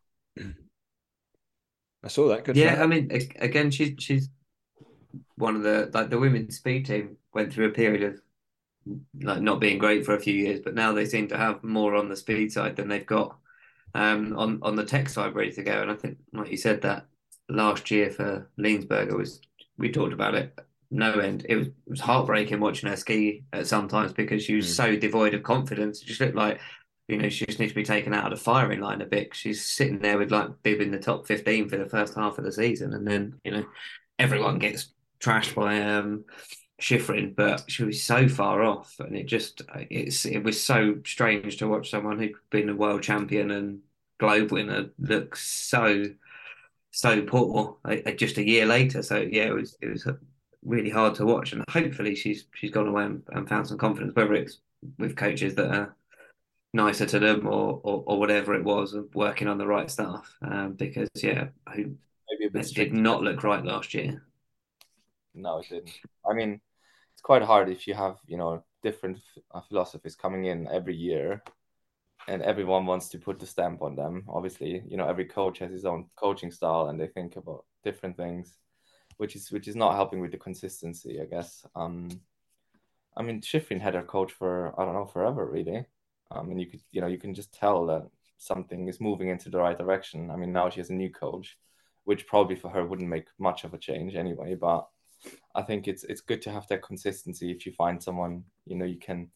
I saw that. Good. Yeah, I mean, again, she's one of the women's speed team went through a period of not being great for a few years, but now they seem to have more on the speed side than they've got on the tech side ready to go. And I think, like you said, that last year for Liensberger we talked about it, no end. It was heartbreaking watching her ski at sometimes, because she was so devoid of confidence. It just looked like, she just needs to be taken out of the firing line a bit. She's sitting there with bib in the top 15 for the first half of the season, and then everyone gets trashed by Schifrin, but she was so far off, and it was so strange to watch someone who'd been a world champion and globe winner look so poor just a year later. So yeah, it was really hard to watch, and hopefully she's gone away and found some confidence, whether it's with coaches that are nicer to them or whatever it was, of working on the right stuff. Because maybe it did not look right last year. No, it didn't. I mean, it's quite hard if you have different philosophies coming in every year, and everyone wants to put the stamp on them. Obviously, every coach has his own coaching style, and they think about different things, which is not helping with the consistency, I guess. I mean, Schifrin had her coach for, I don't know, forever, really. And you can just tell that something is moving into the right direction. I mean, now she has a new coach, which probably for her wouldn't make much of a change anyway. But I think it's good to have that consistency. If you find someone you can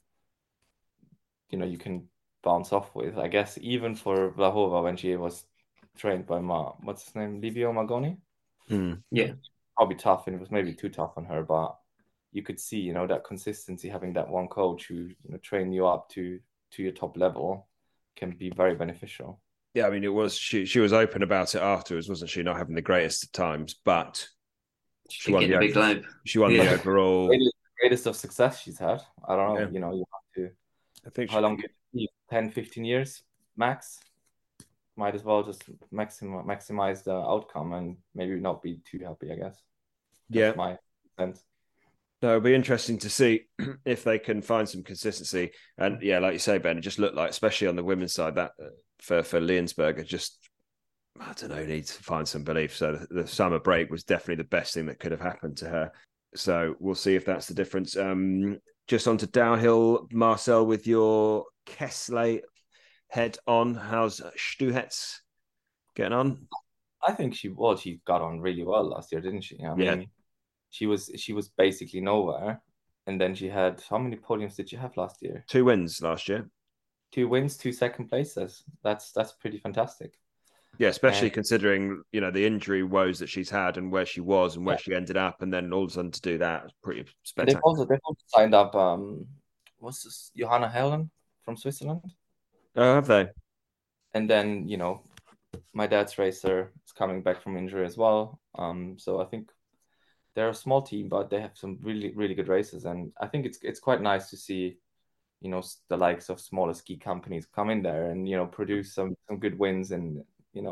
bounce off with. I guess even for Vlahova, when she was trained by what's his name, Livio Magoni. Yeah, probably tough, and it was maybe too tough on her. But you could see, that consistency, having that one coach who, train you up to your top level can be very beneficial. Yeah, I mean, it was she was open about it afterwards, wasn't she? Not having the greatest of times, but she won the big globe. She won the overall greatest of success she's had. I don't know, yeah. you have to. I think how long? 10, 15 years max. Might as well just maximize the outcome and maybe not be too happy, I guess. That's my sense. No, it'll be interesting to see if they can find some consistency. And yeah, like you say, Ben, it just looked like, especially on the women's side, that for Liensberger, just, I don't know, needs to find some belief. So the summer break was definitely the best thing that could have happened to her. So we'll see if that's the difference. Just on to downhill, Marcel, with your Kessler head on. How's Stuhetz getting on? I think she got on really well last year, didn't she? I mean, she was basically nowhere, and then she had, how many podiums did she have last year? 2 wins last year. 2 wins, 2 second places. That's pretty fantastic. Yeah, especially considering, the injury woes that she's had and where she was and where she ended up, and then all of a sudden to do that is pretty spectacular. They've also signed up what's this, Johanna Helen from Switzerland. Oh, have they? And then, my dad's racer is coming back from injury as well. So I think they're a small team, but they have some really, really good races. And I think it's quite nice to see, the likes of smaller ski companies come in there and, produce some good wins. And,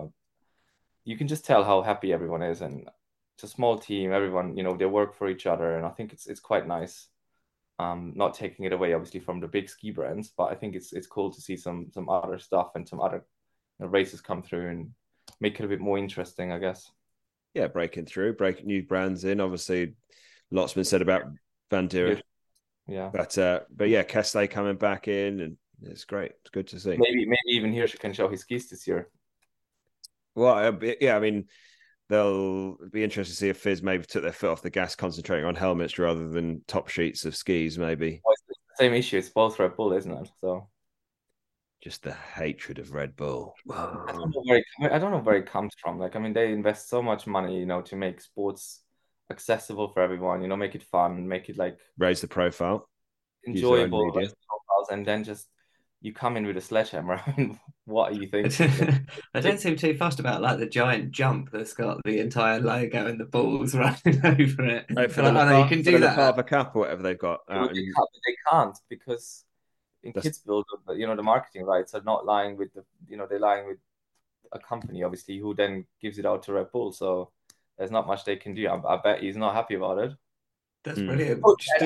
you can just tell how happy everyone is. And it's a small team, everyone, they work for each other. And I think it's quite nice. Not taking it away, obviously, from the big ski brands, but I think it's cool to see some other stuff and some other races come through and make it a bit more interesting, I guess. Yeah, breaking new brands in. Obviously, lots been said about Bandera. Yeah. But yeah, Kessler coming back in, and it's great. It's good to see. Maybe even Hirscher can show his skis this year. Well, yeah, I mean, they'll be interested to see if Fizz maybe took their foot off the gas, concentrating on helmets rather than top sheets of skis, maybe. Well, it's the same issue. It's both Red Bull, isn't it? So just the hatred of Red Bull. I don't know where it comes from. Like, I mean, they invest so much money, to make sports accessible for everyone, make it fun, make it like raise the profile, enjoyable, and then just you come in with a sledgehammer. I mean, what are you thinking? I don't seem too fussed about like the giant jump that's got the entire logo and the balls running over it. For you can do that. Lefava Cup or whatever they've got. They can't because in Kitzbühel, the marketing rights are not lying with they're lying with a company, obviously, who then gives it out to Red Bull. So there's not much they can do. I bet he's not happy about it. That's brilliant.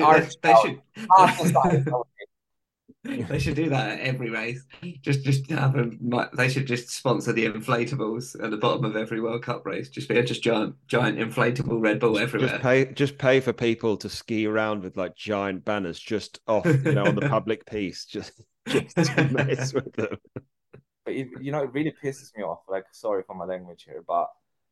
They should do that at every race. Just have them. They should just sponsor the inflatables at the bottom of every World Cup race. Just be giant inflatable Red Bull everywhere. Just pay for people to ski around with like giant banners just off, on the public piece, just to mess with them. But it really pisses me off. Like, sorry for my language here, but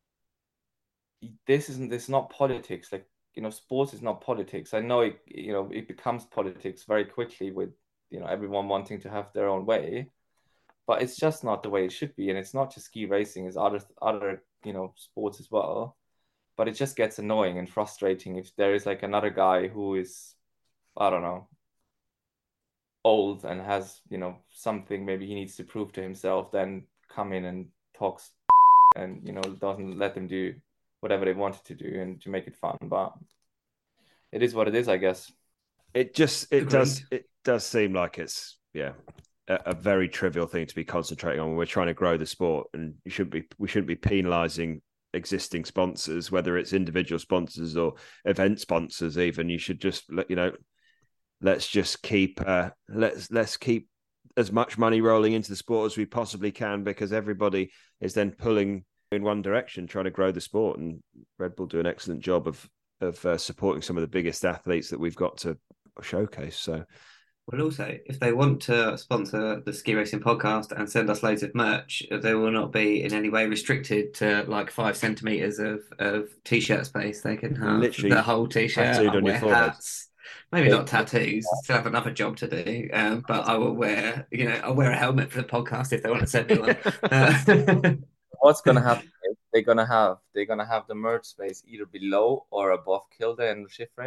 this is not politics. Like, sports is not politics. I know it becomes politics very quickly with everyone wanting to have their own way, but it's just not the way it should be. And it's not just ski racing; it's other sports as well. But it just gets annoying and frustrating if there is like another guy who is, I don't know, old and has something maybe he needs to prove to himself, then come in and talks and doesn't let them do whatever they wanted to do and to make it fun. But it is what it is, I guess. It does seem like it's a very trivial thing to be concentrating on when we're trying to grow the sport, and we shouldn't be penalizing existing sponsors, whether it's individual sponsors or event sponsors. Even you should just let's just keep let's keep as much money rolling into the sport as we possibly can, because everybody is then pulling in one direction, trying to grow the sport. And Red Bull do an excellent job of supporting some of the biggest athletes that we've got to showcase. So, well, also, if they want to sponsor the Ski Racing Podcast and send us loads of merch, they will not be in any way restricted to like 5 centimeters of t-shirt space. They can have literally the whole t-shirt. Tattooed on your forehead. Maybe not tattoos. Still have another job to do. But I will wear, I'll wear a helmet for the podcast if they want to send me one. What's gonna happen is they're gonna have the merch space either below or above Kilde and Schifrin.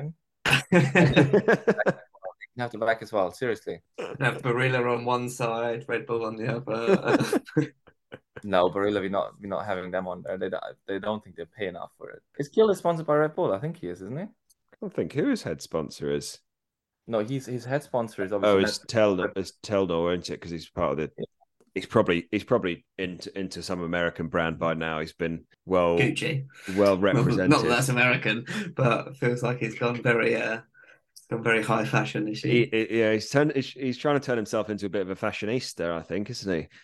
You have to back as well. Seriously. Have Barilla on one side, Red Bull on the other. No, Barilla, we're not having them on there. They don't think they pay enough for it. Is Gil sponsored by Red Bull? I think he is, isn't he? I don't think who his head sponsor is. No, his head sponsor is Oh, obviously it's Telnor, isn't it? Because he's part of the. He's probably into some American brand by now. He's been well Gucci. represented. Not that that's American, but feels like he's gone very high fashion this year. Yeah, he's trying to turn himself into a bit of a fashionista, I think, isn't he?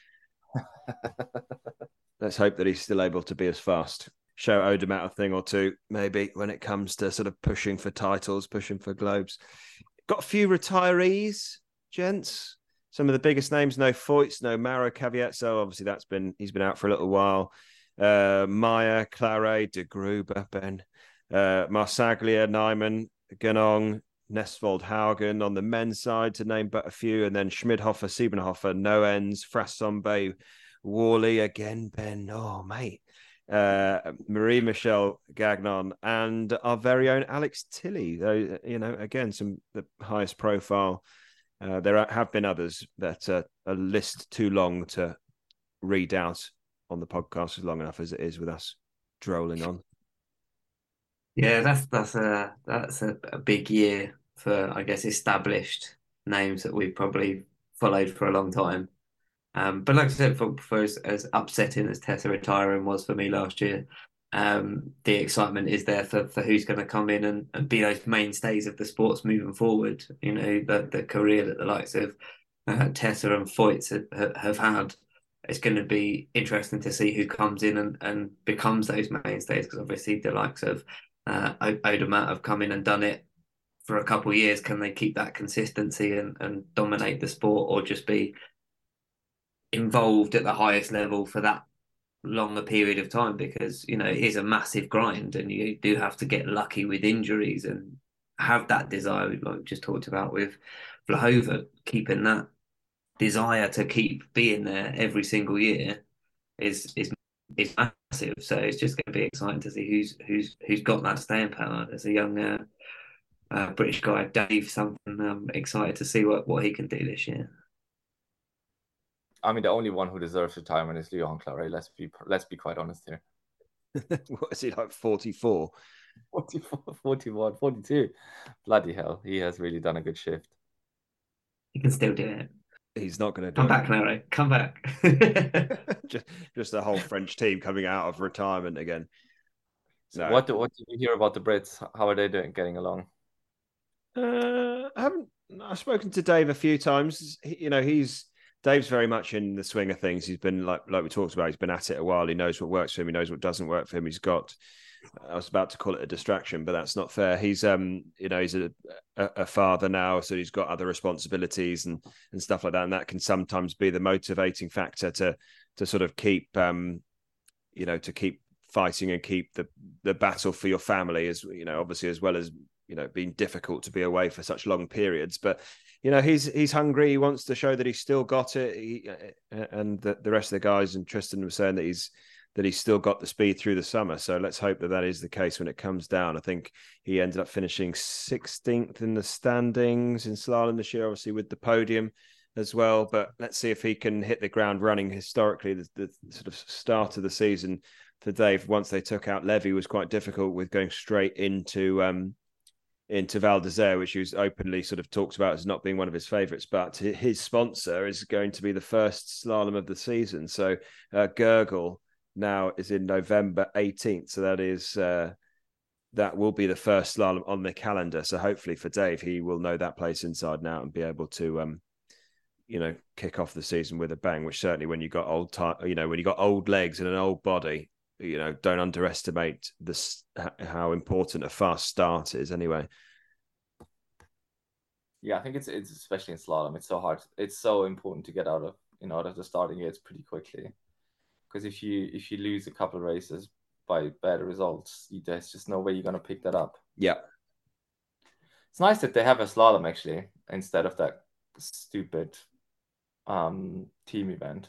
Let's hope that he's still able to be as fast. Show Odermatt a thing or two, maybe, when it comes to sort of pushing for titles, pushing for globes. Got a few retirees, gents. Some of the biggest names: no Foyts, no Maro Caveat. So obviously he's been out for a little while. Meyer, Claret, De Gruber, Ben, Marsaglia, Nyman, Ganong, Nestvold, Haugen on the men's side, to name but a few, and then Schmidhofer, Siebenhofer, Noens, Frassombe, Worley again, Ben. Oh, mate. Marie Michelle Gagnon, and our very own Alex Tilley. Though, again, some the highest profile. There have been others that a list too long to read out on the podcast as long enough as it is with us drolling on. Yeah, that's a big year for, I guess, established names that we've probably followed for a long time. But like I said, for as upsetting as Tessa retiring was for me last year, the excitement is there for who's going to come in and be those mainstays of the sports moving forward. The career that the likes of Tessa and Foyt have had. It's going to be interesting to see who comes in and becomes those mainstays, because obviously the likes of Odermatt have come in and done it for a couple of years. Can they keep that consistency and dominate the sport, or just be involved at the highest level for that longer period of time? Because it is a massive grind, and you do have to get lucky with injuries and have that desire, like we just talked about with Vlahova, keeping that desire to keep being there every single year is massive. So it's just going to be exciting to see who's got that staying power. There's a young British guy, Dave something. I'm excited to see what he can do this year. I mean, the only one who deserves retirement is Leon Claret. Let's be quite honest here. What is he, like 44? 44, 41, 42. Bloody hell, he has really done a good shift. He can still do it. He's not going to do Come back, Larry. Come back. just a whole French team coming out of retirement again. So what do you hear about the Brits? How are they getting along? I've spoken to Dave a few times. Dave's very much in the swing of things. He's been like we talked about. He's been at it a while. He knows what works for him. He knows what doesn't work for him. He's got. I was about to call it a distraction, but that's not fair. He's he's a father now, so he's got other responsibilities and stuff like that, and that can sometimes be the motivating factor to sort of keep to keep fighting and keep the battle for your family, as obviously, as well as being difficult to be away for such long periods. But he's hungry. He wants to show that he's still got it. And the rest of the guys, and Tristan was saying that he's still got the speed through the summer. So let's hope that is the case when it comes down. I think he ended up finishing 16th in the standings in slalom this year, obviously with the podium as well. But let's see if he can hit the ground running. Historically, the sort of start of the season for Dave, once they took out Levy, was quite difficult, with going straight into Val d'Isère, which he was openly sort of talked about as not being one of his favourites. But his sponsor is going to be the first slalom of the season. So Gurgle now is in November 18th. So that will be the first slalom on the calendar. So hopefully for Dave, he will know that place inside and out and be able to kick off the season with a bang. Which certainly, when you got old legs and an old body, don't underestimate how important a fast start is anyway. Yeah, I think it's especially in slalom, it's so hard. It's so important to get out of the starting gates pretty quickly, because if you lose a couple of races by better results, there's just no way you're going to pick that up. Yeah, it's nice that they have a slalom actually instead of that stupid team event.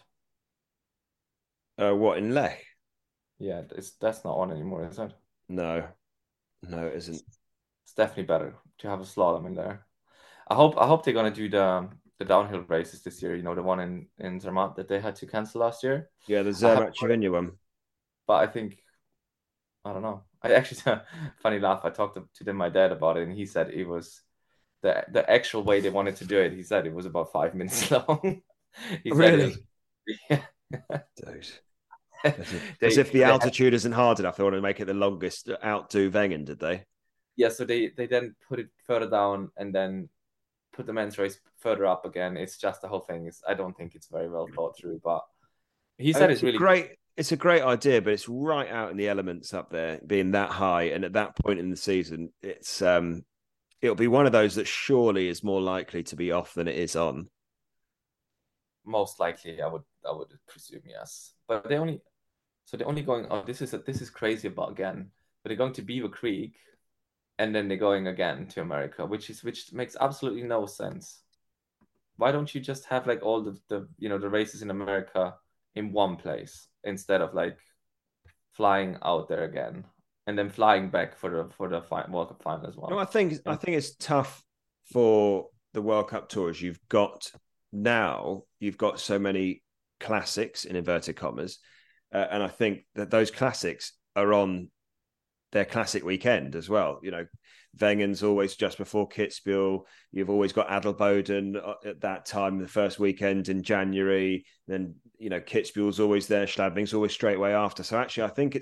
What, in Lech? Yeah, that's not on anymore, is it? No, it isn't. It's definitely better. have a slalom in there. I hope they're gonna do the downhill races this year. The one in Zermatt that they had to cancel last year. Yeah, the I have, Zermatt Cervinia one. but I think I don't know. I actually funny laugh. I talked to my dad about it, and he said it was the actual way they wanted to do it. He said it was about 5 minutes long. He said it was, Really? yeah. Dude. As if the altitude isn't hard enough, they want to make it the longest, outdo Wengen, did they? Yeah, so they then put it further down and then put the men's race further up again. It's just the whole thing is I don't think it's very well thought through, but he said it's really great. It's a great idea, but it's right out in the elements up there, being that high, and at that point in the season, it'll be one of those that surely is more likely to be off than it is on. most likely. I would presume yes, but they're only going. Oh, this is crazy about again. But they're going to Beaver Creek, and then they're going again to America, which makes absolutely no sense. Why don't you just have like all the races in America in one place instead of like flying out there again and then flying back for the World Cup final as well? No, I think it's tough for the World Cup tours. You've got so many classics in inverted commas, and I think that those classics are on their classic weekend as well. Wengen's always just before Kitzbühel. You've always got Adelboden at that time, the first weekend in January. Then Kitzbühel's always there. Schladming's always straight away after. So actually, I think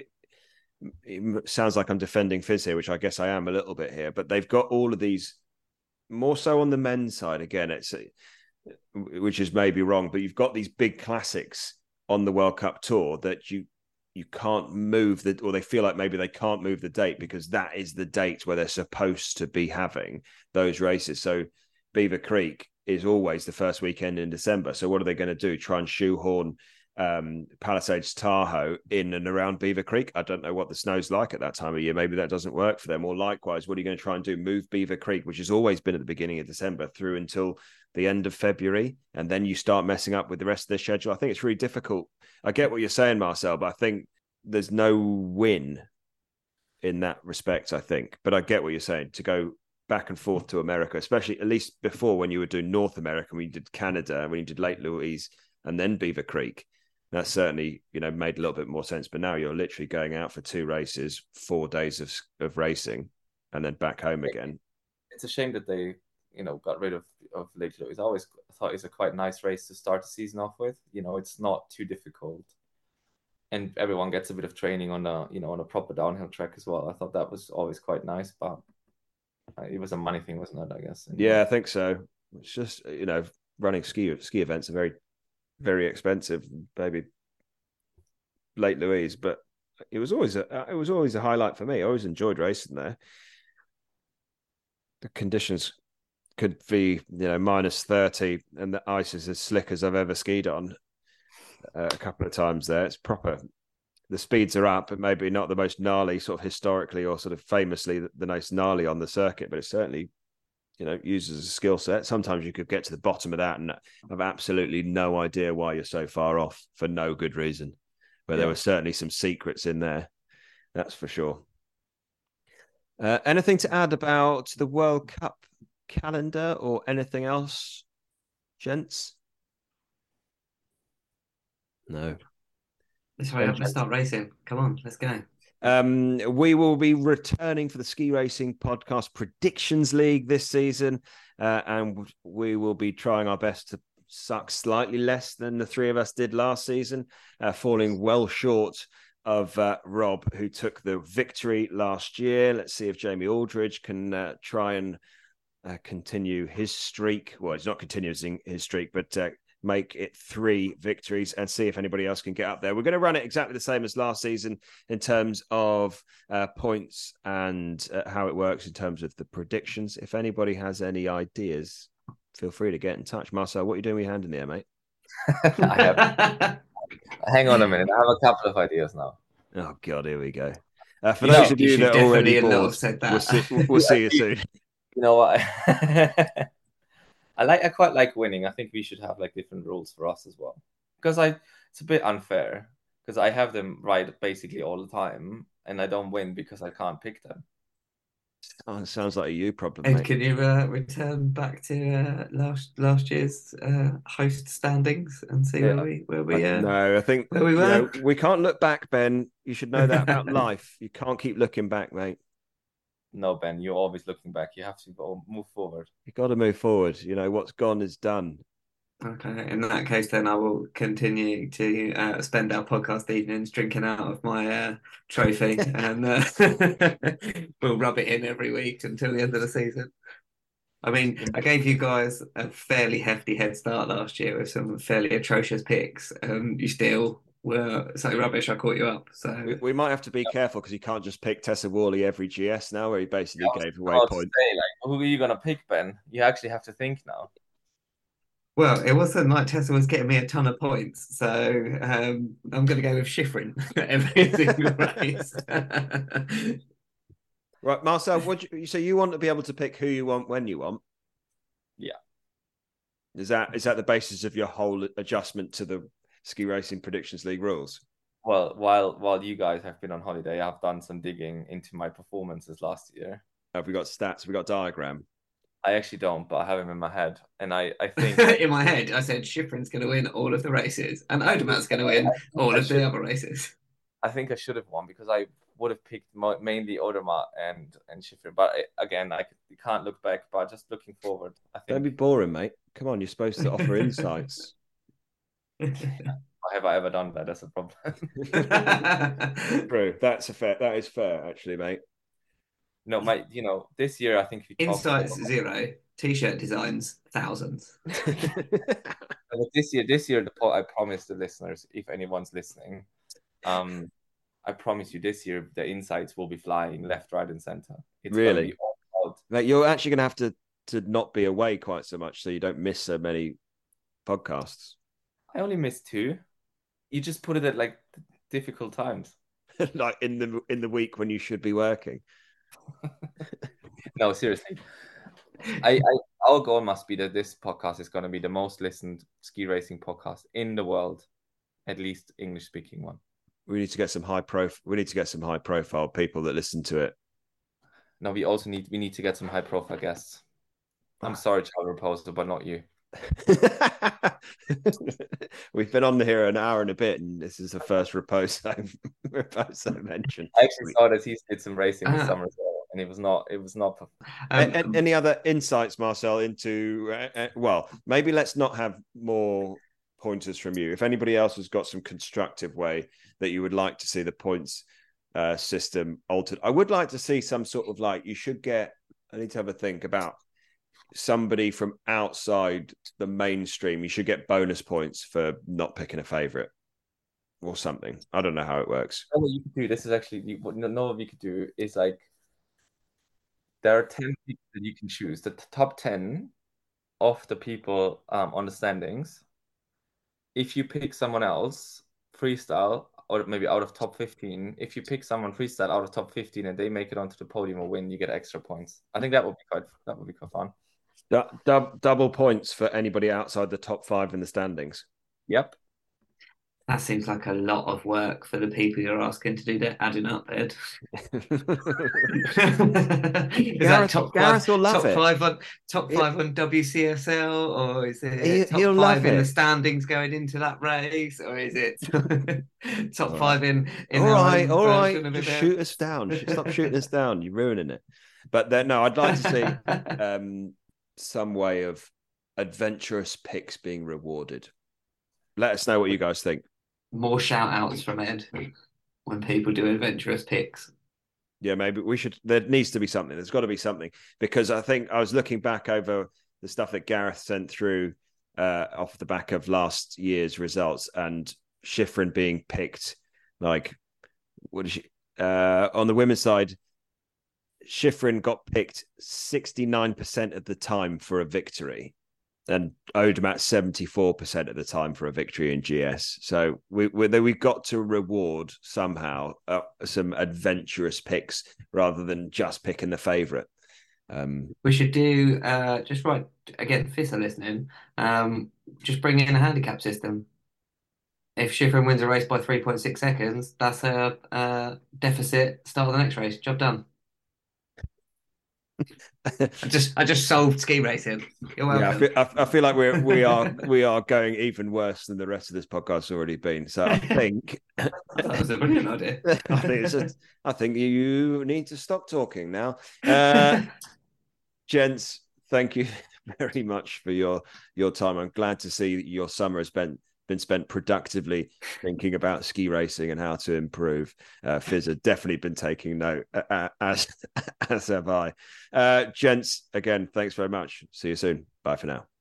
it sounds like I'm defending FIS here, which I guess I am a little bit here. But they've got all of these more so on the men's side. Again, which is maybe wrong, but you've got these big classics on the World Cup tour that you can't move or they feel like maybe they can't move the date because that is the date where they're supposed to be having those races. So Beaver Creek is always the first weekend in December. So what are they going to do? Try and shoehorn Palisades Tahoe in and around Beaver Creek? I don't know what the snow's like at that time of year. Maybe that doesn't work for them. Or likewise, what are you going to try and do? Move Beaver Creek, which has always been at the beginning of December, through until the end of February, and then you start messing up with the rest of the schedule. I think it's really difficult. I get what you're saying, Marcel, but I think there's no win in that respect, I think. But I get what you're saying, to go back and forth to America, especially at least before when you were doing North America, when you did Canada, when you did Lake Louise and then Beaver Creek. That certainly, made a little bit more sense. But now you're literally going out for 2 races, 4 days of racing, and then back home again. It's a shame that they, got rid of Lake Louise. I always thought it's a quite nice race to start the season off with. It's not too difficult, and everyone gets a bit of training on a proper downhill track as well. I thought that was always quite nice, but it was a money thing, wasn't it? I guess. Yeah, I think so. It's just running ski events are very, very expensive. Maybe Lake Louise, but it was always a highlight for me. I always enjoyed racing there. The conditions could be minus 30, and the ice is as slick as I've ever skied on. A couple of times there, it's proper. The speeds are up, but maybe not the most gnarly, sort of historically or sort of famously the most gnarly on the circuit, but it certainly uses a skill set. Sometimes you could get to the bottom of that and have absolutely no idea why you're so far off for no good reason. But there were certainly some secrets in there, that's for sure. Anything to add about the World Cup calendar or anything else, gents? No. Let's hurry up. Let's start racing. Come on, let's go. We will be returning for the Ski Racing Podcast Predictions League this season, and we will be trying our best to suck slightly less than the 3 of us did last season, falling well short of Rob, who took the victory last year. Let's see if Jamie Aldridge can try and continue his streak. Well, he's not continuing his streak, but make it 3 victories and see if anybody else can get up there. We're going to run it exactly the same as last season in terms of points and how it works in terms of the predictions. If anybody has any ideas, feel free to get in touch. Marcel, what are you doing with your hand in the air, mate? Hang on a minute. I have a couple of ideas now. Oh, God, here we go. For those of you that are already bored, we'll see you soon. You know what? I quite like winning. I think we should have like different rules for us as well, because it's a bit unfair because I have them right basically all the time and I don't win because I can't pick them. Oh, it sounds like a you problem, Ed, mate. can you return back to last year's host standings and see Yeah, No, I think where we were? we can't look back, Ben. You should know that about life. You can't keep looking back, mate. no, Ben, you're always looking back. You have to go move forward. You got to move forward. What's gone is done. Okay, in that case, then I will continue to spend our podcast evenings drinking out of my trophy, and we'll rub it in every week until the end of the season. I mean, I gave you guys a fairly hefty head start last year with some fairly atrocious picks, and you still were so rubbish. I caught you up. So We might have to be careful because you can't just pick Tessa Worley every GS now, where he basically I was gave away about to points. say, like, who are you gonna pick, Ben? You actually have to think now. well, it wasn't like Tessa was getting me a ton of points, so I'm going to go with Schifrin every single race. Right, Marcel, so you want to be able to pick who you want when you want? Yeah. Is that the basis of your whole adjustment to the Ski Racing Predictions League rules? Well, while you guys have been on holiday, I've done some digging into my performances last year. Have we got stats? Have we got diagram? I actually don't, but I have him in my head, and I think In my head, I said Schifrin's going to win all of the races, and Odermatt's going to win all of the other races. I think I should have won because I would have picked mainly Odermatt and Schifrin. But again, you can't look back. But just looking forward, I think. Don't be boring, mate. Come on, you're supposed to offer insights. Have I ever done that? That's a problem. True. That is fair, actually, mate. No, this year I think if you Insights zero, t-shirt designs thousands. this year, I promise the listeners, if anyone's listening, I promise you, this year the insights will be flying left, right, and center. It's really, gonna be all out. Mate, you're actually going to have to not be away quite so much, so you don't miss so many podcasts. I only missed 2. You just put it at like difficult times. Like in the week when you should be working. No, seriously. Our goal must be that this podcast is going to be the most listened ski racing podcast in the world, at least English speaking one. We need to get some high profile people that listen to it. No, we need to get some high profile guests. I'm sorry, Charles Raposo, but not you. We've been on here an hour and a bit, and this is the first Raposo mention. I actually saw that he did some racing this summer as well, and it was not. Any other insights, Marcel, into well, maybe let's not have more pointers from you. If anybody else has got some constructive way that you would like to see the points system altered, I would like to see some sort of I need to have a think about somebody from outside the mainstream. You should get bonus points for not picking a favorite or something. I don't know how it works. What you could do, this is actually what none of you could do, is there are 10 people that you can choose. The top 10 of the people on the standings. If you pick someone else freestyle, or maybe out of top 15, if you pick someone freestyle out of top 15 and they make it onto the podium or win, you get extra points. I think that would be quite fun. Double points for anybody outside the top 5 in the standings. Yep. That seems like a lot of work for the people you're asking to do the adding up, Ed. Gareth will love it. Top five on WCSL, or is it He'll top 5 love in it. the standings going into that race, or is it top 5 in all right. Just shoot us down. Stop shooting us down. You're ruining it. But then, no, I'd like to see some way of adventurous picks being rewarded. Let us know what you guys think. More shout outs from Ed when people do adventurous picks. Yeah, maybe we should. There needs to be something. There's got to be something, because I think I was looking back over the stuff that Gareth sent through off the back of last year's results, and Schifrin being picked. On the women's side, Schifrin got picked 69% of the time for a victory, and Odermatt 74% of the time for a victory in GS. So we've got to reward somehow some adventurous picks rather than just picking the favourite. We should do just right again. FIS are listening. Just bring in a handicap system. If Schifrin wins a race by 3.6 seconds, that's a deficit. Start of the next race. Job done. I just solved ski racing. You're welcome. Yeah, I feel like we are going even worse than the rest of this podcast's already been. So I think that was a brilliant idea. I think you need to stop talking now. Gents, thank you very much for your time. I'm glad to see that your summer has been spent productively thinking about ski racing and how to improve. Fizz has definitely been taking note, as have I. Gents, again, thanks very much. See you soon. Bye for now.